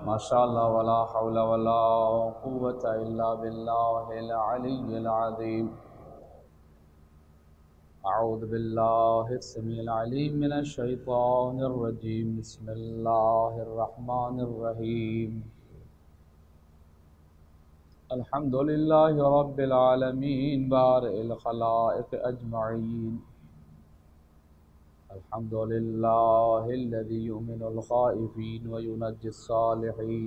माशाअल्लाह वला हौला वला कुव्वता इल्ला बिल्लाहिल अलिय्यिल अज़ीम। अऊज़ु बिल्लाहिस समीइल अलीम मिनश शैतानिर रजीम। बिस्मिल्लाहिर रहमानिर रहीम। अल्हम्दुलिल्लाहि रब्बिल आलमीन बारिल खलाइक़ अजमईन। अल्हम्दुलिल्लाहिल्लज़ी युमिनुल ख़ाइफ़ीन व युनज्जिस सालिहीन।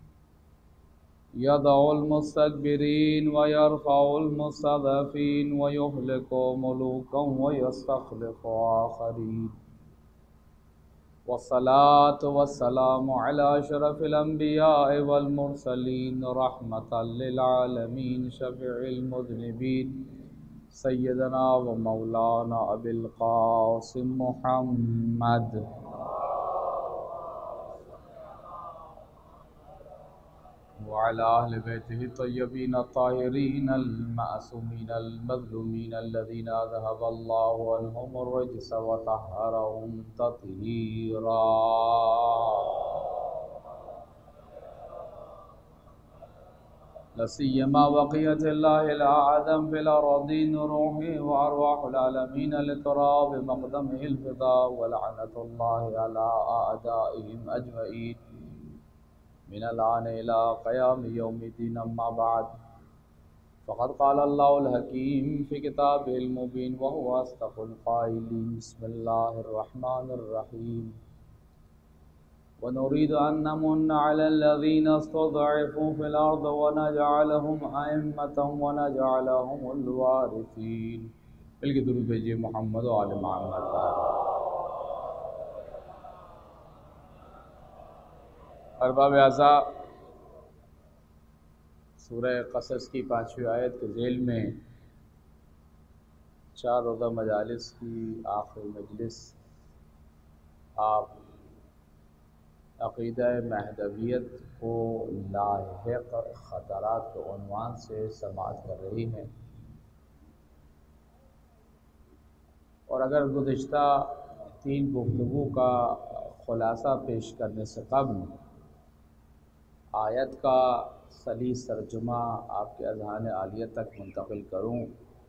यदउल मुस्तकबिरीन व यरफ़उल मुस्तज़अफ़ीन व युहलिकु मुलूकन व यस्तख़लिफ़ु आख़रीन। वस्सलातु वस्सलामु अला अशरफ़िल अंबिया'i वल मुरसलीन रहमतल लिल आलमीन शफ़ीइल मुज़निबीन सय्यदना व मौलाना अबिल क़ासिम मुहम्मद व अला अहलि बैतिहि तय्यबीन ताहिरीन अल मअसूमीन अल मज़लूमीन अल्लज़ीना ज़हबल्लाहु अन्हुमुर रिज्स व तह्हरहुम तत्हीरा। लसियमा वक़ियतिल्लाहिल आज़म फ़िल अरदीन रूही व अरवाहुल आलमीन लितराब मक़दमिहिल फ़िदा व लअनतुल्लाहि अला अअदाइहिम अजमईन मिनल आन इला क़यामि यौमिद्दीन। अम्मा बअद फ़क़द क़ाल अल्लाहुल हकीम फ़ी किताबिहिल मुबीन व हुवा अस्दक़ुल क़ाइलीन। बिस्मिल्लाहिर रहमानिर रहीम। व नूरीदु अन नमुन्ना अलल्लज़ीना इस्तुज़इफ़ू फ़िल अर्द व नजअलहुम अइम्मतन व नजअलहुमुल वारिसीन। बल्कि दुरूद भेजिए मोहम्मद व आले मोहम्मद पर। अरबाब आज़ा सूरह क़सस की 5वीं आयत के ज़ेल में 4 रोज़ा मजालिस की आखिरी मजलिस आप अक़ीदा महदवियत को लाहिक़ ख़तरात के उन्वान से समाअत कर रही हैं। और अगर गुज़िश्ता 3 गुफ्तगू का ख़ुलासा पेश करने से क़ब्ल आयत का सलीस तर्जुमा आपके अज़हान आलिया तक मुंतक़िल करूँ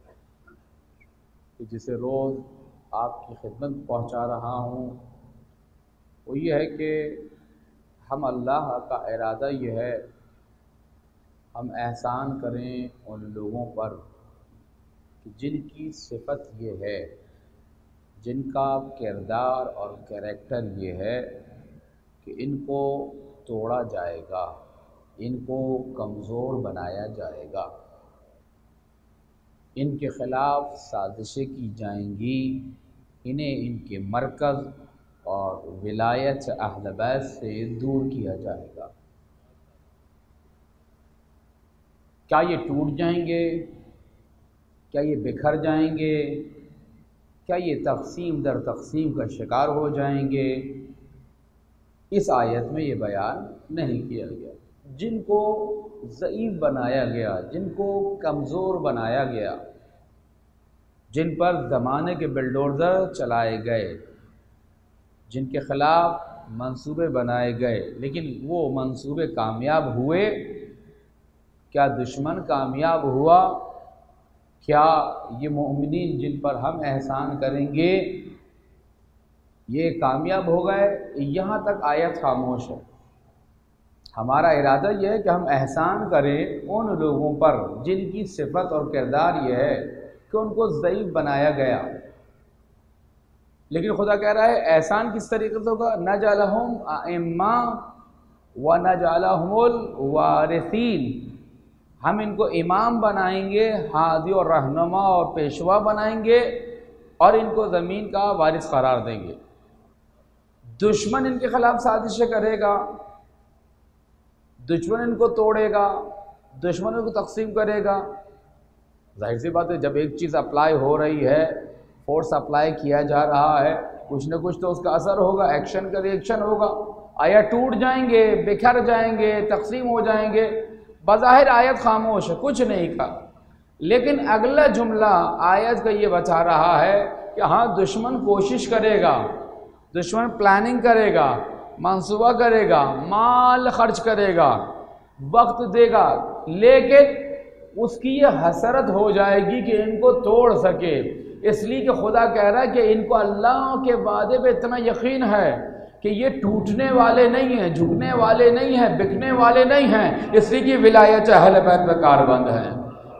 कि जिसे रोज़ आपकी खिदमत पहुँचा रहा हूँ, वो ये है कि हम अल्लाह का इरादा ये है हम एहसान करें उन लोगों पर कि जिनकी सिफ़त ये है, जिनका किरदार और कैरेक्टर ये है कि इनको तोड़ा जाएगा, इनको कमज़ोर बनाया जाएगा, इनके ख़िलाफ़ साजिशें की जाएंगी, इन्हें इनके मरकज़ और विलायत अहल बैत से दूर किया जाएगा। क्या ये टूट जाएंगे? क्या ये बिखर जाएंगे? क्या ये तक़सीम दर तक़सीम का शिकार हो जाएंगे? इस आयत में ये बयान नहीं किया गया। जिनको ज़ईफ़ बनाया गया, जिनको कमज़ोर बनाया गया, जिन पर ज़माने के बुलडोज़र चलाए गए, जिनके ख़िलाफ़ मंसूबे बनाए गए, लेकिन वो मंसूबे कामयाब हुए? क्या दुश्मन कामयाब हुआ? क्या ये मोमिनीन जिन पर हम एहसान करेंगे ये कामयाब हो गए? यहाँ तक आयत खामोश है। हमारा इरादा यह है कि हम एहसान करें उन लोगों पर जिनकी सिफ़त और किरदार ये है कि उनको ज़ईफ़ बनाया गया। लेकिन खुदा कह रहा है एहसान किस तरीके से होगा? नजअलहुम अइम्मा व नजअलहुमुल वारिसीन। हम इनको इमाम बनाएंगे, हादी और रहनुमा और पेशवा बनाएंगे और इनको ज़मीन का वारिस करार देंगे। दुश्मन इनके ख़िलाफ़ साजिशें करेगा, दुश्मन इनको तोड़ेगा, दुश्मन इनको तकसीम करेगा। जाहिर सी बात है, जब एक चीज़ अप्लाई हो रही है, फोर्स अप्लाई किया जा रहा है, कुछ न कुछ तो उसका असर होगा, एक्शन का रिएक्शन होगा। आया टूट जाएंगे, बिखर जाएंगे, तकसीम हो जाएंगे। बज़ाहिर आयत खामोश है, कुछ नहीं कहा, लेकिन अगला जुमला आयत का ये बता रहा है कि हाँ दुश्मन कोशिश करेगा, दुश्मन प्लानिंग करेगा, मंसूबा करेगा, माल खर्च करेगा, वक्त देगा, लेकिन उसकी ये हसरत हो जाएगी कि इनको तोड़ सके। इसलिए कि खुदा कह रहा है कि इनको अल्लाह के वादे पे इतना यकीन है कि ये टूटने वाले नहीं हैं, झुकने वाले नहीं हैं, बिकने वाले नहीं हैं, इसलिए कि विलायत अहले बैत पे कारबंद है,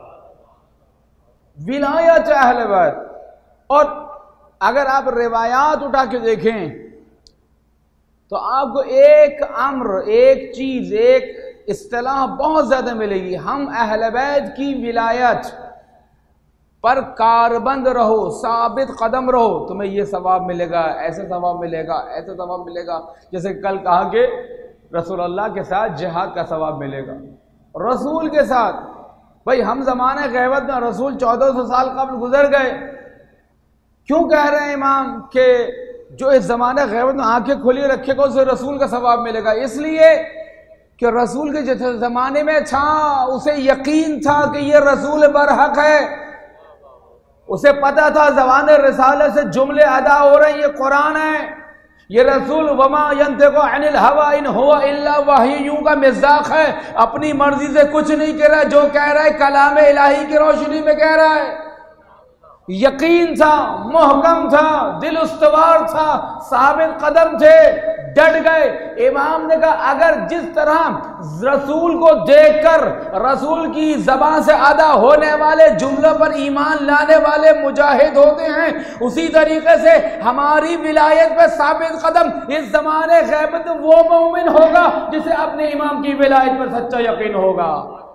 विलायत अहले बैत। और अगर आप रिवायात उठा के देखें तो आपको एक अम्र, एक चीज, एक इस्तिलाह बहुत ज्यादा मिलेगी। हम अहले बैत की विलायत पर कारबंद रहो, साबित कदम रहो, तुम्हें ये सवाब मिलेगा, ऐसे सवाब मिलेगा, ऐसे सवाब मिलेगा। जैसे कल कहा कि रसूलुल्लाह के साथ जिहाद का सवाब मिलेगा, रसूल के साथ। भाई हम जमाने गैबत में रसूल 1400 साल कबल गुजर गए। क्यों कह रहे हैं इमाम कि जो इस जमाने गैबत में आंखें खुली रखेगा उसे रसूल का सवाब मिलेगा? इसलिए कि रसूल के जिस जमाने में था उसे यकीन था कि ये रसूल बरहक है, उसे पता था ज़बान रिसाले से जुमले अदा हो रहे हैं, ये कुरान है, ये रसूल वमा यंतिकु अनिल हवा इन हुवा इल्ला वही का मिज़ाक है, अपनी मर्जी से कुछ नहीं कह रहा, जो कह रहा है कलाम इलाही की रोशनी में कह रहा है। यकीन था, मुहकम था, दिल उस्तवार था, साबित कदम थे, डट गए। इमाम ने कहा अगर जिस तरह रसूल को देखकर रसूल की ज़बान से अदा होने वाले जुमलों पर ईमान लाने वाले मुजाहिद होते हैं, उसी तरीके से हमारी विलायत पर साबित कदम इस ज़माने गैबत वो मोमिन होगा जिसे अपने इमाम की विलायत पर सच्चा यकीन होगा।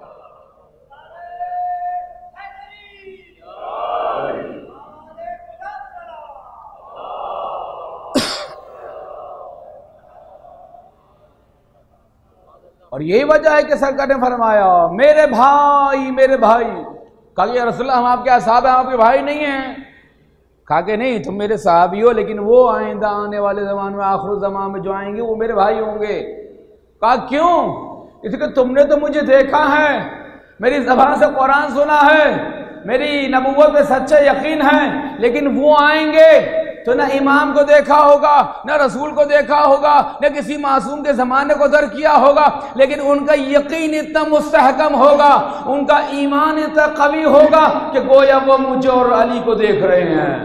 और यही वजह है कि सरकार ने फरमाया मेरे भाई। कहा कि या रसूलल्लाह हम आपके असहाब हैं, आपके भाई नहीं हैं। कहा कि नहीं, तुम मेरे सहाबी हो, लेकिन वो आइंदा आने वाले ज़मान में, आखिर ज़मान में जो आएंगे वो मेरे भाई होंगे। कहा क्यों? इसलिए तुमने तो मुझे देखा है, मेरी ज़बान से कुरान सुना है, मेरी नबूवत पे सच्चा यकीन है, लेकिन वो आएंगे तो ना इमाम को देखा होगा, ना रसूल को देखा होगा, न किसी मासूम के ज़माने को दर किया होगा, लेकिन उनका यकीन इतना मुस्तहकम होगा, उनका ईमान इतना कवी होगा कि गोया वो मुझे और अली को देख रहे हैं।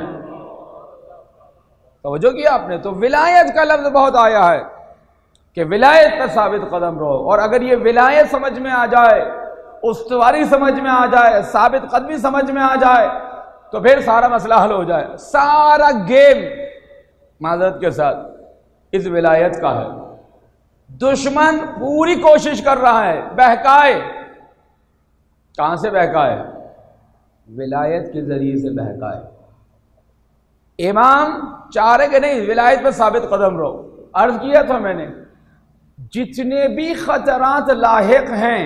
तवज्जो किया आपने? तो विलायत का लफ्ज बहुत आया है कि विलायत पर साबित कदम रहो। और अगर ये विलायत समझ में आ जाए, उस्तवारी समझ में आ जाए, साबित कदमी समझ में आ जाए, तो फिर सारा मसला हल हो जाए। सारा गेम माजरत के साथ इस विलायत का है। दुश्मन पूरी कोशिश कर रहा है बहकाए। कहां से बहकाए? विलायत के जरिए से बहकाए। इमाम चाह रहे कि नहीं विलायत पर साबित कदम रहो। अर्ज किया था मैंने, जितने भी खतरात लाहिक हैं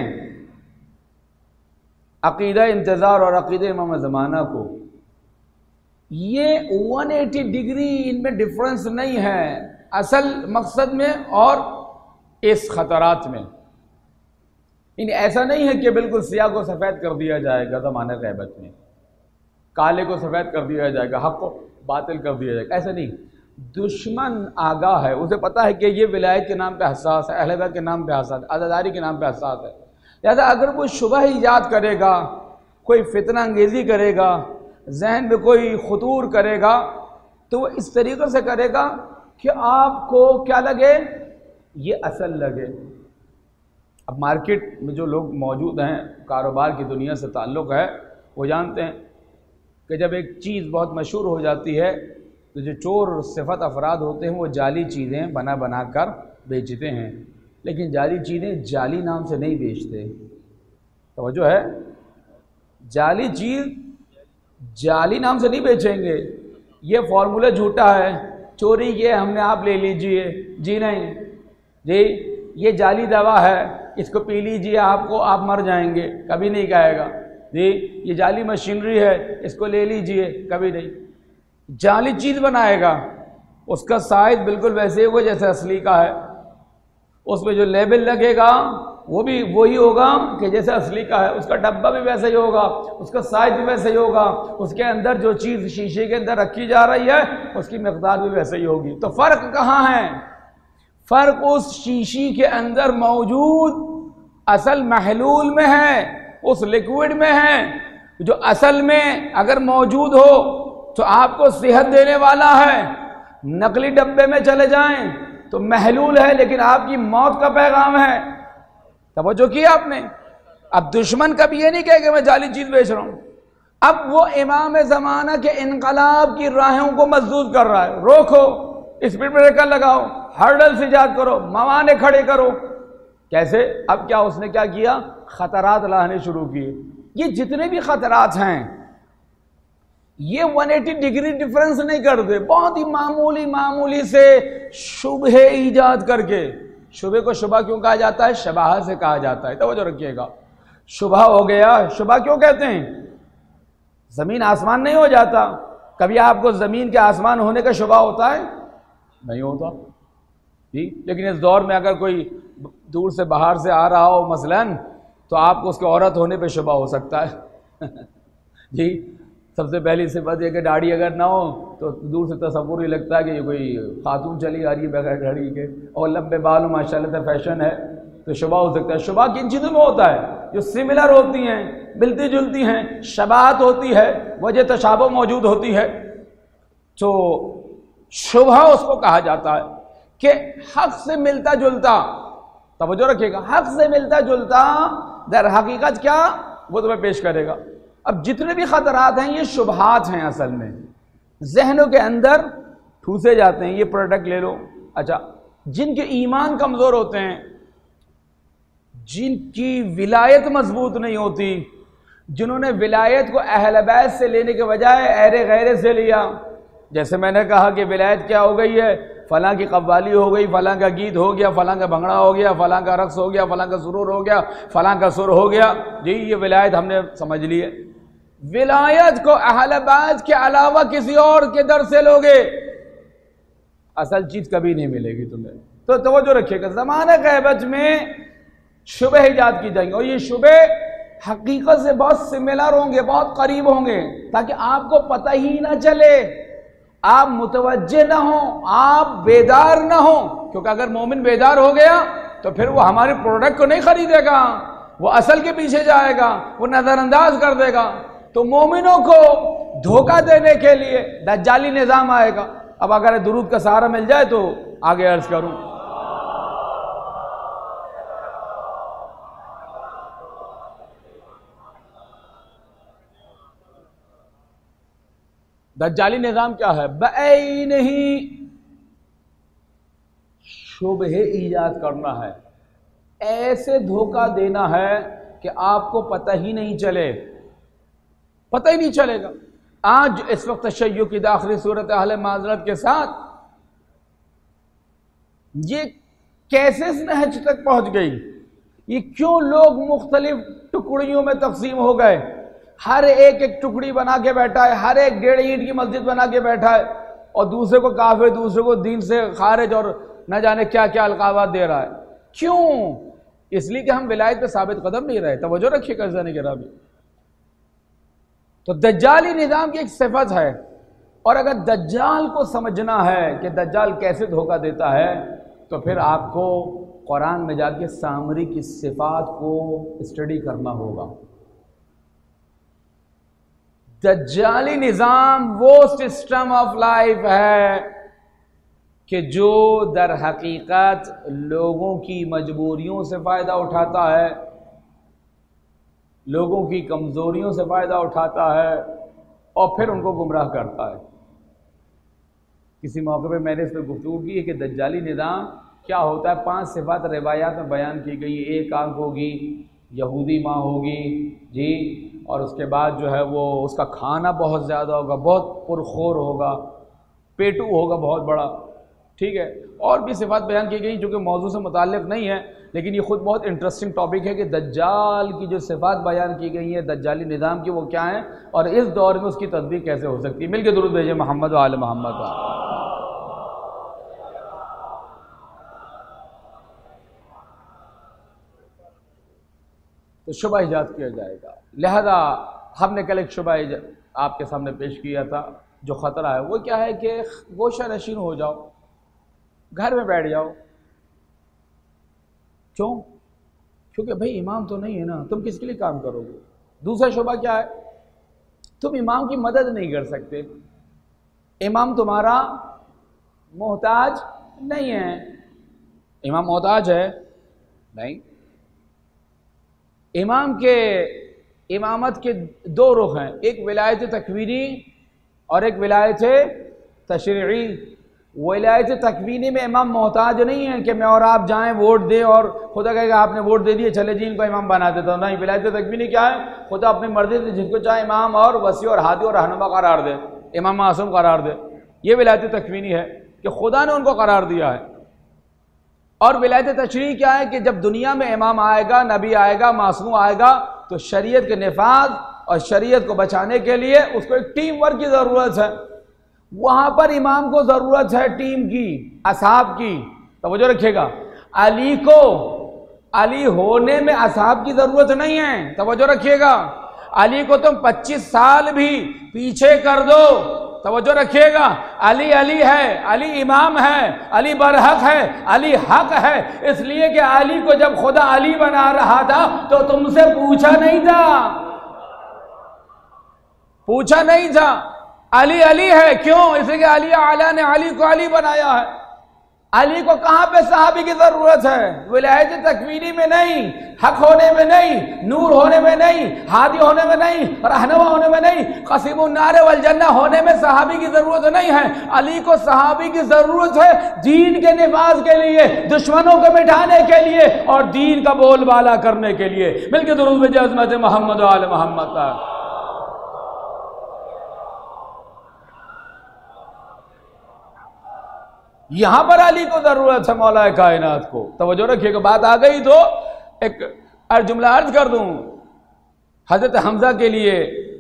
अकीदा इंतजार और अकीदा इमाम ज़माना को, ये 180 डिग्री इनमें डिफरेंस नहीं है असल मकसद में और इस खतरात में। इन ऐसा नहीं है कि बिल्कुल सियाह को सफ़ेद कर दिया जाएगा ज़माने ग़ैबत में, काले को सफ़ेद कर दिया जाएगा, हक़ को बातिल कर दिया जाएगा, ऐसा नहीं। दुश्मन आगाह है, उसे पता है कि ये विलायत के नाम पे हसास है, अहले बैत के नाम पे हसास है, आज़ादारी के नाम पे हसास है। लिहाजा अगर कोई शुबह ईजाद करेगा, कोई फितना अंगेज़ी करेगा, जहन में कोई खुतूर करेगा, तो वो इस तरीक़े से करेगा कि आपको क्या लगे, ये असल लगे। अब मार्केट में जो लोग मौजूद हैं, कारोबार की दुनिया से ताल्लुक़ है, वो जानते हैं कि जब एक चीज़ बहुत मशहूर हो जाती है तो जो चोर सिफत अफराद होते हैं वो जाली चीज़ें बना बना कर बेचते हैं, लेकिन जाली चीज़ें जाली नाम से नहीं बेचते। तो जो है जाली चीज़ जाली नाम से नहीं बेचेंगे, ये फॉर्मूला झूठा है, चोरी ये हमने आप ले लीजिए, जी नहीं जी ये जाली दवा है, इसको पी लीजिए आपको आप मर जाएंगे, कभी नहीं कहेगा। जी ये जाली मशीनरी है, इसको ले लीजिए, कभी नहीं। जाली चीज़ बनाएगा, उसका साइज बिल्कुल वैसे ही होगा जैसे असली का है, उसमें जो लेबल लगेगा वो भी वही होगा कि जैसे असली का है, उसका डब्बा भी वैसे ही होगा, उसका साइज भी वैसे ही होगा, उसके अंदर जो चीज़ शीशे के अंदर रखी जा रही है उसकी मकदार भी वैसे ही होगी। तो फ़र्क कहाँ है? फ़र्क उस शीशी के अंदर मौजूद असल महलूल में है, उस लिक्विड में है, जो असल में अगर मौजूद हो तो आपको सेहत देने वाला है। नकली डब्बे में चले जाएं तो महलूल है लेकिन आपकी मौत का पैगाम है। तवज्जो किया आपने? अब दुश्मन कभी ये नहीं कहे कि मैं जाली चीज बेच रहा हूं। अब वो इमाम ज़माना के इनकलाब की राहों को मजबूत कर रहा है। रोको, स्पीड ब्रेकर लगाओ, हर्डल्स ईजाद करो, मवाने खड़े करो। कैसे? अब क्या उसने क्या किया? खतरात लाने शुरू किए। ये जितने भी खतरात हैं ये 180 डिग्री डिफरेंस नहीं करते, बहुत ही मामूली से शुबह ईजाद करके। शुबह को शुबह क्यों कहा जाता है? शबाह से कहा जाता है। तवज्जो रखिएगा। शुबह हो गया, शुबह क्यों कहते हैं? जमीन आसमान नहीं हो जाता। कभी आपको जमीन के आसमान होने का शुबह होता है? नहीं होता जी। लेकिन इस दौर में अगर कोई दूर से बाहर से आ रहा हो मसलन, तो आपको उसके औरत होने पे शुबह हो सकता है जी। सबसे पहली सिफत यह कि दाढ़ी अगर ना हो तो दूर से तसव्वुर ही लगता है कि ये कोई खातून चली आ रही है बगैर दाढ़ी के, और लंबे बाल माशाल्लाह से फैशन है, तो शुबह हो सकता है। शुबह किन चीज़ों में होता है? जो सिमिलर होती हैं, मिलती जुलती हैं, शबाहत होती है, वजह तशाबुह मौजूद होती है, तो शुबह उसको कहा जाता है कि हक से मिलता जुलता। तवज्जो रखिएगा, हक से मिलता जुलता दर हकीकत क्या, वो तुम्हें पेश करेगा। अब जितने भी खतरात हैं ये शुबहात हैं, असल में जहनों के अंदर ठूसे जाते हैं। ये प्रोडक्ट ले लो। अच्छा, जिनके ईमान कमजोर होते हैं, जिनकी विलायत मजबूत नहीं होती, जिन्होंने विलायत को अहल बैत से लेने के बजाय अहरे गैरे से लिया, जैसे मैंने कहा कि विलायत क्या हो गई है, फलां की कव्वाली हो गई, फलां का गीत हो गया, फलां का भंगड़ा हो गया, फलां का रक्स हो गया, फलां का सुरूर हो गया, फलां का सुर हो गया जी, ये विलायत हमने समझ ली है। विलायत को अहल बैत के अलावा किसी और के दर से लोगे, असल चीज कभी नहीं मिलेगी तुम्हें। तो तवज्जो रखिएगा, ज़माने ग़ैबत में शुबह ईजाद की जाएंगे, और ये शुबह हकीकत से बहुत सिमिलर होंगे, बहुत करीब होंगे, ताकि आपको पता ही ना चले, आप मुतवज्जे ना हो, आप बेदार ना हो। क्योंकि अगर मोमिन बेदार हो गया तो फिर वो हमारे प्रोडक्ट को नहीं खरीदेगा, वो असल के पीछे जाएगा, वो नजरअंदाज कर देगा। तो मोमिनों को धोखा देने के लिए दज्जाली निजाम आएगा। अब अगर दुरूद का सहारा मिल जाए तो आगे अर्ज करूं। दज्जाली निजाम क्या है? बई नहीं, शुबह ईजाद करना है, ऐसे धोखा देना है कि आपको पता ही नहीं चले, पता ही नहीं चलेगा। आज इस वक्त तशय्युअ की दाखिली सूरत अहले माज़रत के साथ ये कैसे इस नहज तक पहुंच गई? ये क्यों लोग मुख्तलिफ टुकड़ियों में तकसीम हो गए? हर एक एक टुकड़ी बना के बैठा है, हर एक 1.5 ईंट की मस्जिद बना के बैठा है, और दूसरे को काफिर, दूसरे को दीन से खारिज, और न जाने क्या क्या अलकाबात दे रहा है। क्यों? इसलिए कि हम विलायत पे साबित कदम नहीं रहे। तवज्जो रखिए कर्जा नहीं गिरा भी। तो दज्जाली निजाम की एक सिफत है, और अगर दज्जाल को समझना है कि दज्जाल कैसे धोखा देता है, तो फिर आपको कुरान में जाके सामरी की सिफात को स्टडी करना होगा। दज्जाली निजाम वो सिस्टम ऑफ लाइफ है कि जो दर हकीकत लोगों की मजबूरियों से फ़ायदा उठाता है, लोगों की कमज़ोरियों से फ़ायदा उठाता है, और फिर उनको गुमराह करता है। किसी मौके पे मैंने इस पर गुफ्तगू की है कि दज्जाली निज़ाम क्या होता है। 5 सिफात रिवायात में बयान की गई। एक आंख होगी, यहूदी माँ होगी जी, और उसके बाद जो है वो उसका खाना बहुत ज़्यादा होगा, बहुत पुरखोर होगा, पेटू होगा बहुत बड़ा, ठीक है। और भी सिफात बयान की गई जो कि मौजू से मुताल्लिक़ नहीं है, लेकिन ये ख़ुद बहुत इंटरेस्टिंग टॉपिक है कि दज्जाल की जो सिफात बयान की गई है दज्जाली निज़ाम की, वो क्या है और इस दौर में उसकी तदबीर कैसे हो सकती है। मिल के दुरूद भेजे मोहम्मद व आले मोहम्मद। तो शुबह ईजाद किया जाएगा। लिहाजा हमने कल एक शुबह आपके सामने पेश किया था। जो ख़तरा है वो क्या है कि गोशा नशीन हो जाओ, घर में बैठ जाओ, क्यों? क्योंकि भाई इमाम तो नहीं है ना, तुम किसके लिए काम करोगे? दूसरा शुबा क्या है? तुम इमाम की मदद नहीं कर सकते, इमाम तुम्हारा मोहताज नहीं है। इमाम मोहताज है? नहीं। इमाम के इमामत के दो रुख हैं, एक विलायत तकवीनी और एक विलायत तशरीई। विलायत तकवीनी में इमाम मोहताज नहीं है कि मैं और आप जाएं वोट दें और खुदा कहेगा आपने वोट दे दिए चले जी इनको इमाम बना देता हूं। नहीं, विलायत तकवीनी क्या है? खुदा अपनी मर्जी से जिसको चाहे इमाम और वसी और हादी और रहनुमा करार दे, इमाम मासूम करार दे। ये विलायत तकवीनी है कि खुदा ने उनको करार दिया है। और विलायत तशरीई क्या है कि जब दुनिया में इमाम आएगा, नबी आएगा, मासूम आएगा, तो शरीयत के निफाज और शरीयत को बचाने के लिए उसको एक टीम वर्क की जरूरत है। वहां पर इमाम को जरूरत है टीम की, असहाब की। तवज्जो रखिएगा, अली को अली होने में असहाब की जरूरत नहीं है। तवज्जो रखिएगा, अली को तुम 25 साल भी पीछे कर दो, तवज्जो रखिएगा, अली अली है, अली इमाम है, अली बरहक है, अली हक है। इसलिए कि अली को जब खुदा अली बना रहा था तो तुमसे पूछा नहीं था, अली अली है। क्यों? इसलिए कि अली आला ने अली को अली बनाया है। अली को कहां पे सहाबी की जरूरत है? विलायत तकवीनी में नहीं, हक होने में नहीं, नूर होने में नहीं, हादी होने में नहीं, रहनुमा होने में नहीं, क़सीमुन नार वल जन्नह होने में सहाबी की जरूरत नहीं है। अली को सहाबी की जरूरत है दीन के निफाज के लिए, दुश्मनों को मिटाने के लिए और दीन का बोलबाला करने के लिए। मिलके दुरूद भेजे अज़मत मोहम्मद व आले मोहम्मद का। यहां पर अली को जरूरत है, मौला कायनात को। तवज्जो रखिएगा, बात आ गई तो एक जुमला अर्ज कर दूं। हजरत हमजा के लिए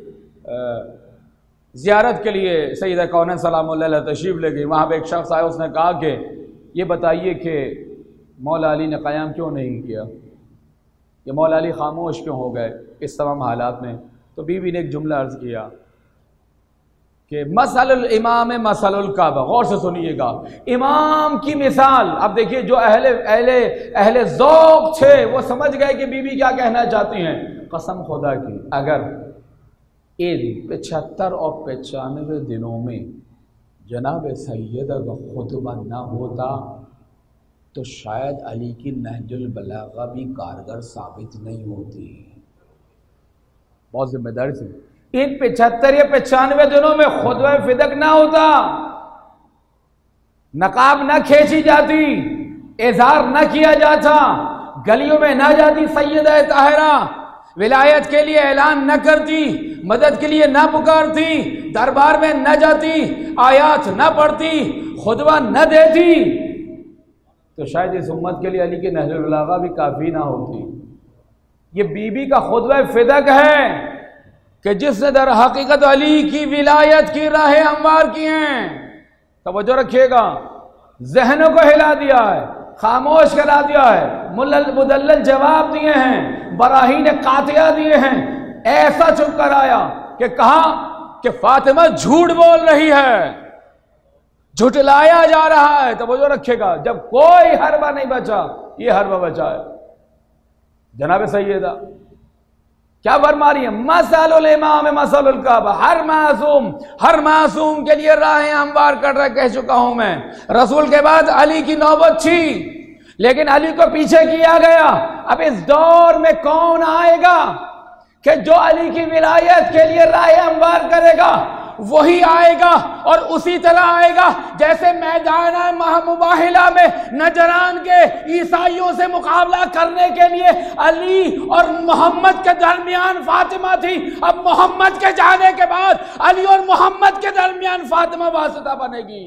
जियारत के लिए सैयदा कौनैन सलामुल्लाह अलैह तशरीफ ले गई। वहां पे एक शख्स आया, उसने कहा कि ये बताइए कि मौला अली ने क़याम क्यों नहीं किया, ये मौला अली खामोश क्यों हो गए इस तमाम हालात में? तो बीवी ने एक जुमला अर्ज किया कि मसलुल इमाम मसलुल काबा। गौर से सुनिएगा, इमाम की मिसाल। अब देखिए, जो अहले ज़ौक़ थे वो समझ गए कि बीवी क्या कहना चाहती हैं। कसम खुदा की, अगर इन 75 और 95 दिनों में जनाब सैयदा का खुतबा ना होता तो शायद अली की नहजुल बलागा भी कारगर साबित नहीं होती। बहुत जिम्मेदारी से, इन 75 या 95 दिनों में खुतबा फिदक ना होता, नकाब ना खींची जाती, इज़हार ना किया जाता, गलियों में ना जाती सैयदा ताहिरा, विलायत के लिए ऐलान न करती, मदद के लिए ना पुकारती, दरबार में न जाती, आयात न पढ़ती, खुतबा न देती, तो शायद इस उम्मत के लिए अली के नहजुल बलागा भी काफी ना होती। ये बीबी का खुतबा फिदक है कि जिसने दर हकीकत अली की विलायत की राहें हमवार की हैं। तवज्जो रखिएगा, जहनों को हिला दिया है, खामोश करा दिया है, मुदल्लल जवाब दिए हैं, बराहीन कातिया दिए हैं, ऐसा चुप कराया कि कहा कि फातिमा झूठ बोल रही है, झुटलाया जा रहा है। तवज्जो रखिएगा, जब कोई हरबा नहीं बचा, ये हरबा बचा है। जनाब सैयदा क्या फरमा रही है? मसलुल इमाम मसलुल काबा। हर मासूम के लिए राहें हमवार कर रहा कह चुका हूं मैं। रसूल के बाद अली की नौबत थी, लेकिन अली को पीछे किया गया। अब इस दौर में कौन आएगा कि जो अली की विलायत के लिए राहें हमवार करेगा? वही आएगा और उसी तरह आएगा जैसे मैदान मुबाहिला में नजरान के ईसाइयों से मुकाबला करने के लिए अली और मोहम्मद के दरमियान फातिमा थी। अब मोहम्मद के जाने के बाद अली और मोहम्मद के दरमियान फातिमा वासिता बनेगी।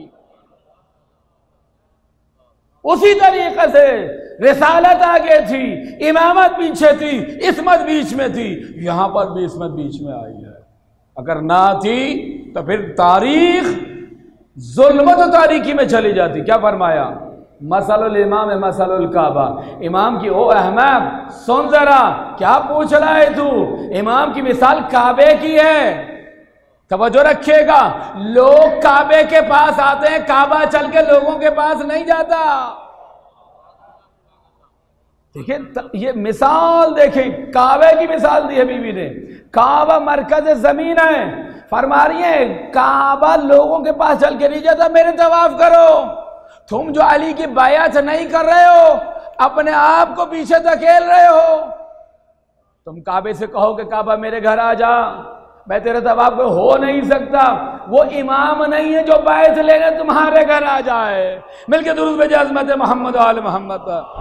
उसी तरीके से रिसालत आगे थी, इमामत पीछे थी, इस्मत बीच में थी, यहां पर भी इस्मत बीच में आई है। अगर ना थी तो फिर तारीख जुल्मत तारीखी में चली जाती। क्या फरमाया? मसलुल इमाम मसलुल काबा। इमाम की, ओ अहमद सुन जरा, क्या पूछ रहा है तू? इमाम की मिसाल काबे की है। तवज्जो रखिएगा, लोग काबे के पास आते हैं, काबा चल के लोगों के पास नहीं जाता। देखिए ये मिसाल देखें, काबे की मिसाल दी है बीवी ने। काबा मरकज जमीन है, फरमा रही है काबा लोगों के पास चल के नहीं जाता, मेरे तवाफ करो। तुम जो अली की बायत नहीं कर रहे हो, अपने आप को पीछे धकेल रहे हो। तुम काबे से कहो कि काबा मेरे घर आ जा, मैं तेरे तवाफ को हो नहीं सकता। वो इमाम नहीं है जो बायत लेने तुम्हारे घर आ जाए। मिलके दुरूद भेजे अज़मत मोहम्मद आल मोहम्मद पर।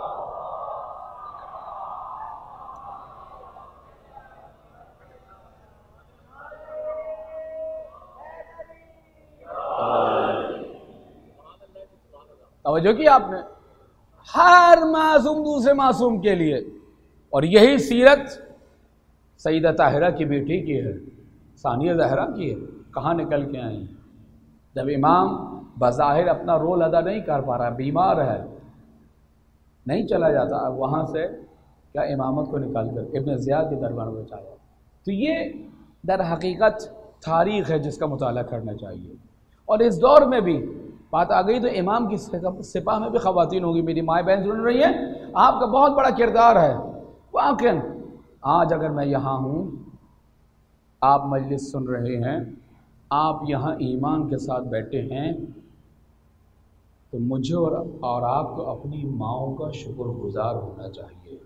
तवज्जो की आपने, हर मासूम दूसरे मासूम के लिए। और यही सीरत सईदा ताहिरा की बेटी की है, सानिया ज़हरा की है। कहाँ निकल के आई? जब इमाम बज़ाहिर अपना रोल अदा नहीं कर पा रहा, बीमार है, नहीं चला जाता, अब वहाँ से क्या इमामत को निकाल कर इब्न ज़ियाद के दरबार में पहुँचाया। तो ये दर हकीकत तारीख़ है जिसका मुताला करना चाहिए। और इस दौर में भी बात आ गई तो इमाम की सिपा में भी ख़वातीन होगी। मेरी माँ बहन सुन रही है, आपका बहुत बड़ा किरदार है वाक़ई। आज अगर मैं यहाँ हूँ, आप मजलिस सुन रहे हैं, आप यहाँ ईमान के साथ बैठे हैं, तो मुझे और आपको अपनी माँओं का शुक्रगुजार होना चाहिए।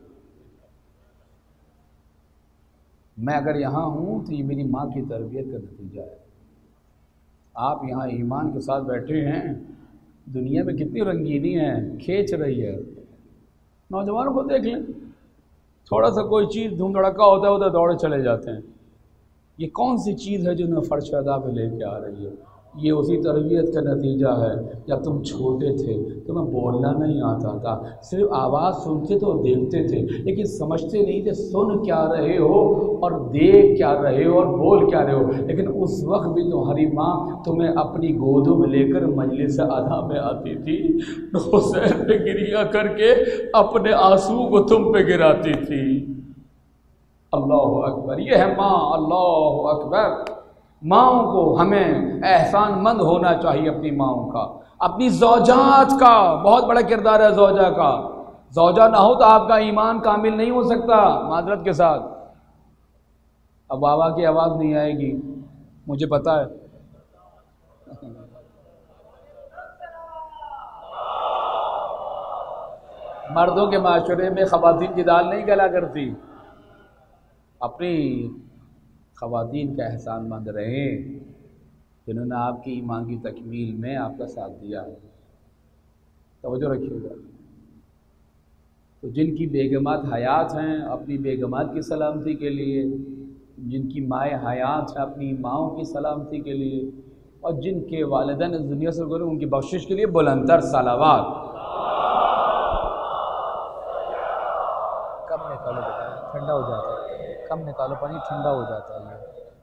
मैं अगर यहाँ हूँ तो ये मेरी माँ की तरबियत का नतीजा है। आप यहाँ ईमान के साथ बैठे हैं, दुनिया में कितनी रंगीनी है, खींच रही है। नौजवानों को देख लें, थोड़ा सा कोई चीज़ धूम धड़का होता है, उधर दौड़े चले जाते हैं। ये कौन सी चीज़ है जो उन्हें फर्श अदा पे लेके आ रही है? ये उसी तरबियत का नतीजा है। जब तुम छोटे थे तुम्हें बोलना नहीं आता था, सिर्फ आवाज़ सुनते थे और देखते थे, लेकिन समझते नहीं थे सुन क्या रहे हो और देख क्या रहे हो और बोल क्या रहे हो। लेकिन उस वक्त भी तुम्हारी माँ तुम्हें अपनी गोदों में लेकर मजलिस अदा में आती थी, हुसैन पे गिरिया करके अपने आंसू को तुम पे गिराती थी। अल्लाह अकबर, ये है माँ। अल्लाह अकबर। माँओं को हमें एहसानमंद होना चाहिए अपनी माँओं का, अपनी ज़ौजात का बहुत बड़ा किरदार है ज़ौजा का। ज़ौजा ना हो तो आपका ईमान कामिल नहीं हो सकता। माजरत के साथ अब बाबा की आवाज़ नहीं आएगी, मुझे पता है। मर्दों के माशरे में ख़वातीन की दाल नहीं गला करती। अपनी ख़वातीन का एहसानमंद रहें जिन्होंने आपकी ईमान की तकमील में आपका साथ दिया है। तवज्जो रखिएगा। तो जिनकी बेगमात हयात हैं, अपनी बेगमात की सलामती के लिए, जिनकी माएँ हयात हैं, अपनी माँओं की सलामती के लिए, और जिनके वालिदैन इस दुनिया से गुज़रे उनकी बख्शिश के लिए बुलंदर सलावात। कम निकालो बेटा, ठंडा हो जाता है। कम निकालो पानी, ठंडा हो जाता है।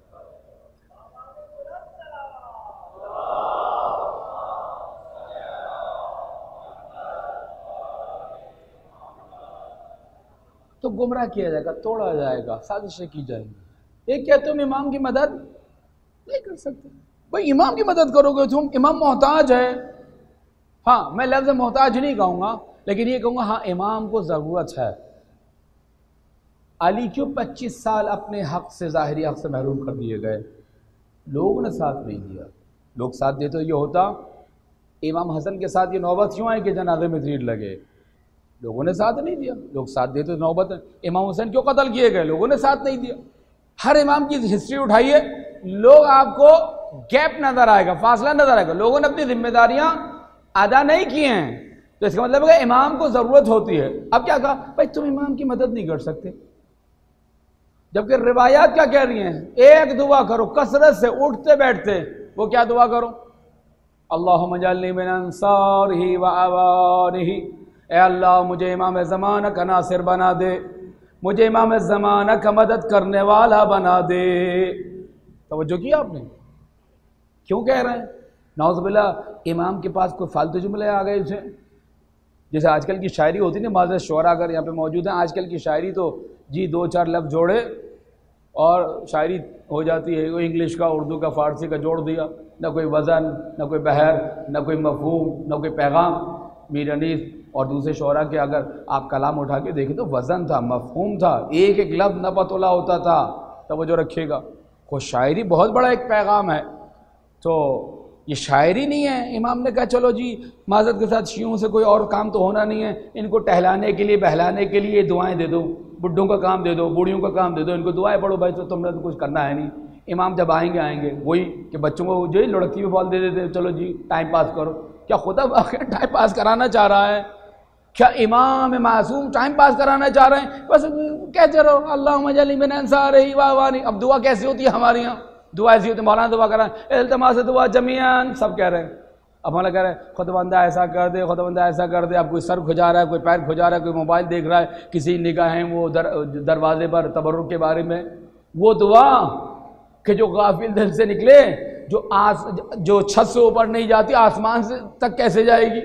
तो गुमराह किया जाएगा, तोड़ा जाएगा, साजिशें की जाएंगी। एक क्या तुम इमाम की मदद नहीं कर सकते? भाई इमाम की मदद करोगे तुम, इमाम मोहताज है। हाँ, मैं लफ्ज़ मोहताज नहीं कहूँगा, लेकिन ये कहूँगा हाँ इमाम को ज़रूरत है। अली क्यों 25 साल अपने हक़ से, ज़ाहिरी हक़ से महरूम कर दिए गए? लोगों ने साथ नहीं दिया। लोग साथ देते तो ये होता। इमाम हसन के साथ ये नौबत क्यों आई कि जनाजे में तीर लगे? लोगों ने साथ नहीं दिया। लोग साथ देते तो नौबत। इमाम हुसैन क्यों कत्ल किए गए? लोगों ने साथ नहीं दिया। हर इमाम की हिस्ट्री उठाइए, लोग आपको गैप नजर आएगा, फासला नजर आएगा। लोगों ने अपनी जिम्मेदारियां अदा नहीं की हैं, तो इसका मतलब है इमाम को जरूरत होती है। अब क्या कहा भाई तुम इमाम की मदद नहीं कर सकते, जबकि रिवायात क्या कह रही हैं? एक दुआ करो कसरत से, उठते बैठते। वो क्या दुआ करो? अल्लाहुम्मा जअलनी मिन अंसारिही व अवानिही, ए अल्लाह मुझे इमाम ज़माना का नासिर बना दे, मुझे इमाम ज़माना का मदद करने वाला बना दे। तवज्जो किया आपने? क्यों कह रहे हैं? नाउज़ुबिल्लाह इमाम के पास कोई फालतू जुमले आ गए उसे, जैसे आजकल की शायरी होती ना, माज़ शोरा अगर यहाँ पे मौजूद हैं, आजकल की शायरी तो जी 2-4 लफ्ज़ जोड़े और शायरी हो जाती है। वो इंग्लिश का, उर्दू का, फ़ारसी का जोड़ दिया, ना कोई वज़न, ना कोई बहर, ना कोई मफ़हूम, ना कोई पैगाम। मीर अनीस और दूसरे शोरा के अगर आप कलाम उठा के देखें तो वज़न था, मफ़हूम था, एक एक लफ्ज़ नबतुल्ला होता था। तवज्जो रखिएगा, को शायरी बहुत बड़ा एक पैगाम है, तो ये शायरी नहीं है। इमाम ने कहा चलो जी माज़रत के साथ शियों से कोई और काम तो होना नहीं है, इनको टहलाने के लिए बहलाने के लिए दुआएं दे दो, बुड्ढों का काम दे दो, बूढ़ियों का काम दे दो, इनको दुआएं पढ़ो भाई, तो तुमने तो कुछ करना है नहीं। इमाम जब आएंगे वही कि बच्चों को जो लुढ़कती में बॉल दे देते, चलो जी टाइम पास करो। क्या खुदा टाइम पास कराना चाह रहा है? क्या इमाम मासूम टाइम पास कराना चाह रहे हैं? बस कहते रहो अल्लाहुम्मा जल्ली मिन अंसारिही व अवानी। अब दुआ कैसी होती है हमारे यहाँ? दुआ ऐसी होती है, मौलाना दुआ करा इल्तिमास दुआ जमीअन, सब कह रहे हैं। अब मौलाना कह रहे हैं खुदावंदा ऐसा कर दे, खुदावंदा ऐसा कर दे। अब कोई सर खुजा रहा है, कोई पैर खुजा रहा है, कोई मोबाइल देख रहा है, किसी निगाहें वो दरवाजे पर तबर्रुक के बारे में। वो दुआ कि जो गाफिल दिल से निकले, जो छत से ऊपर नहीं जाती आसमान से तक कैसे जाएगी?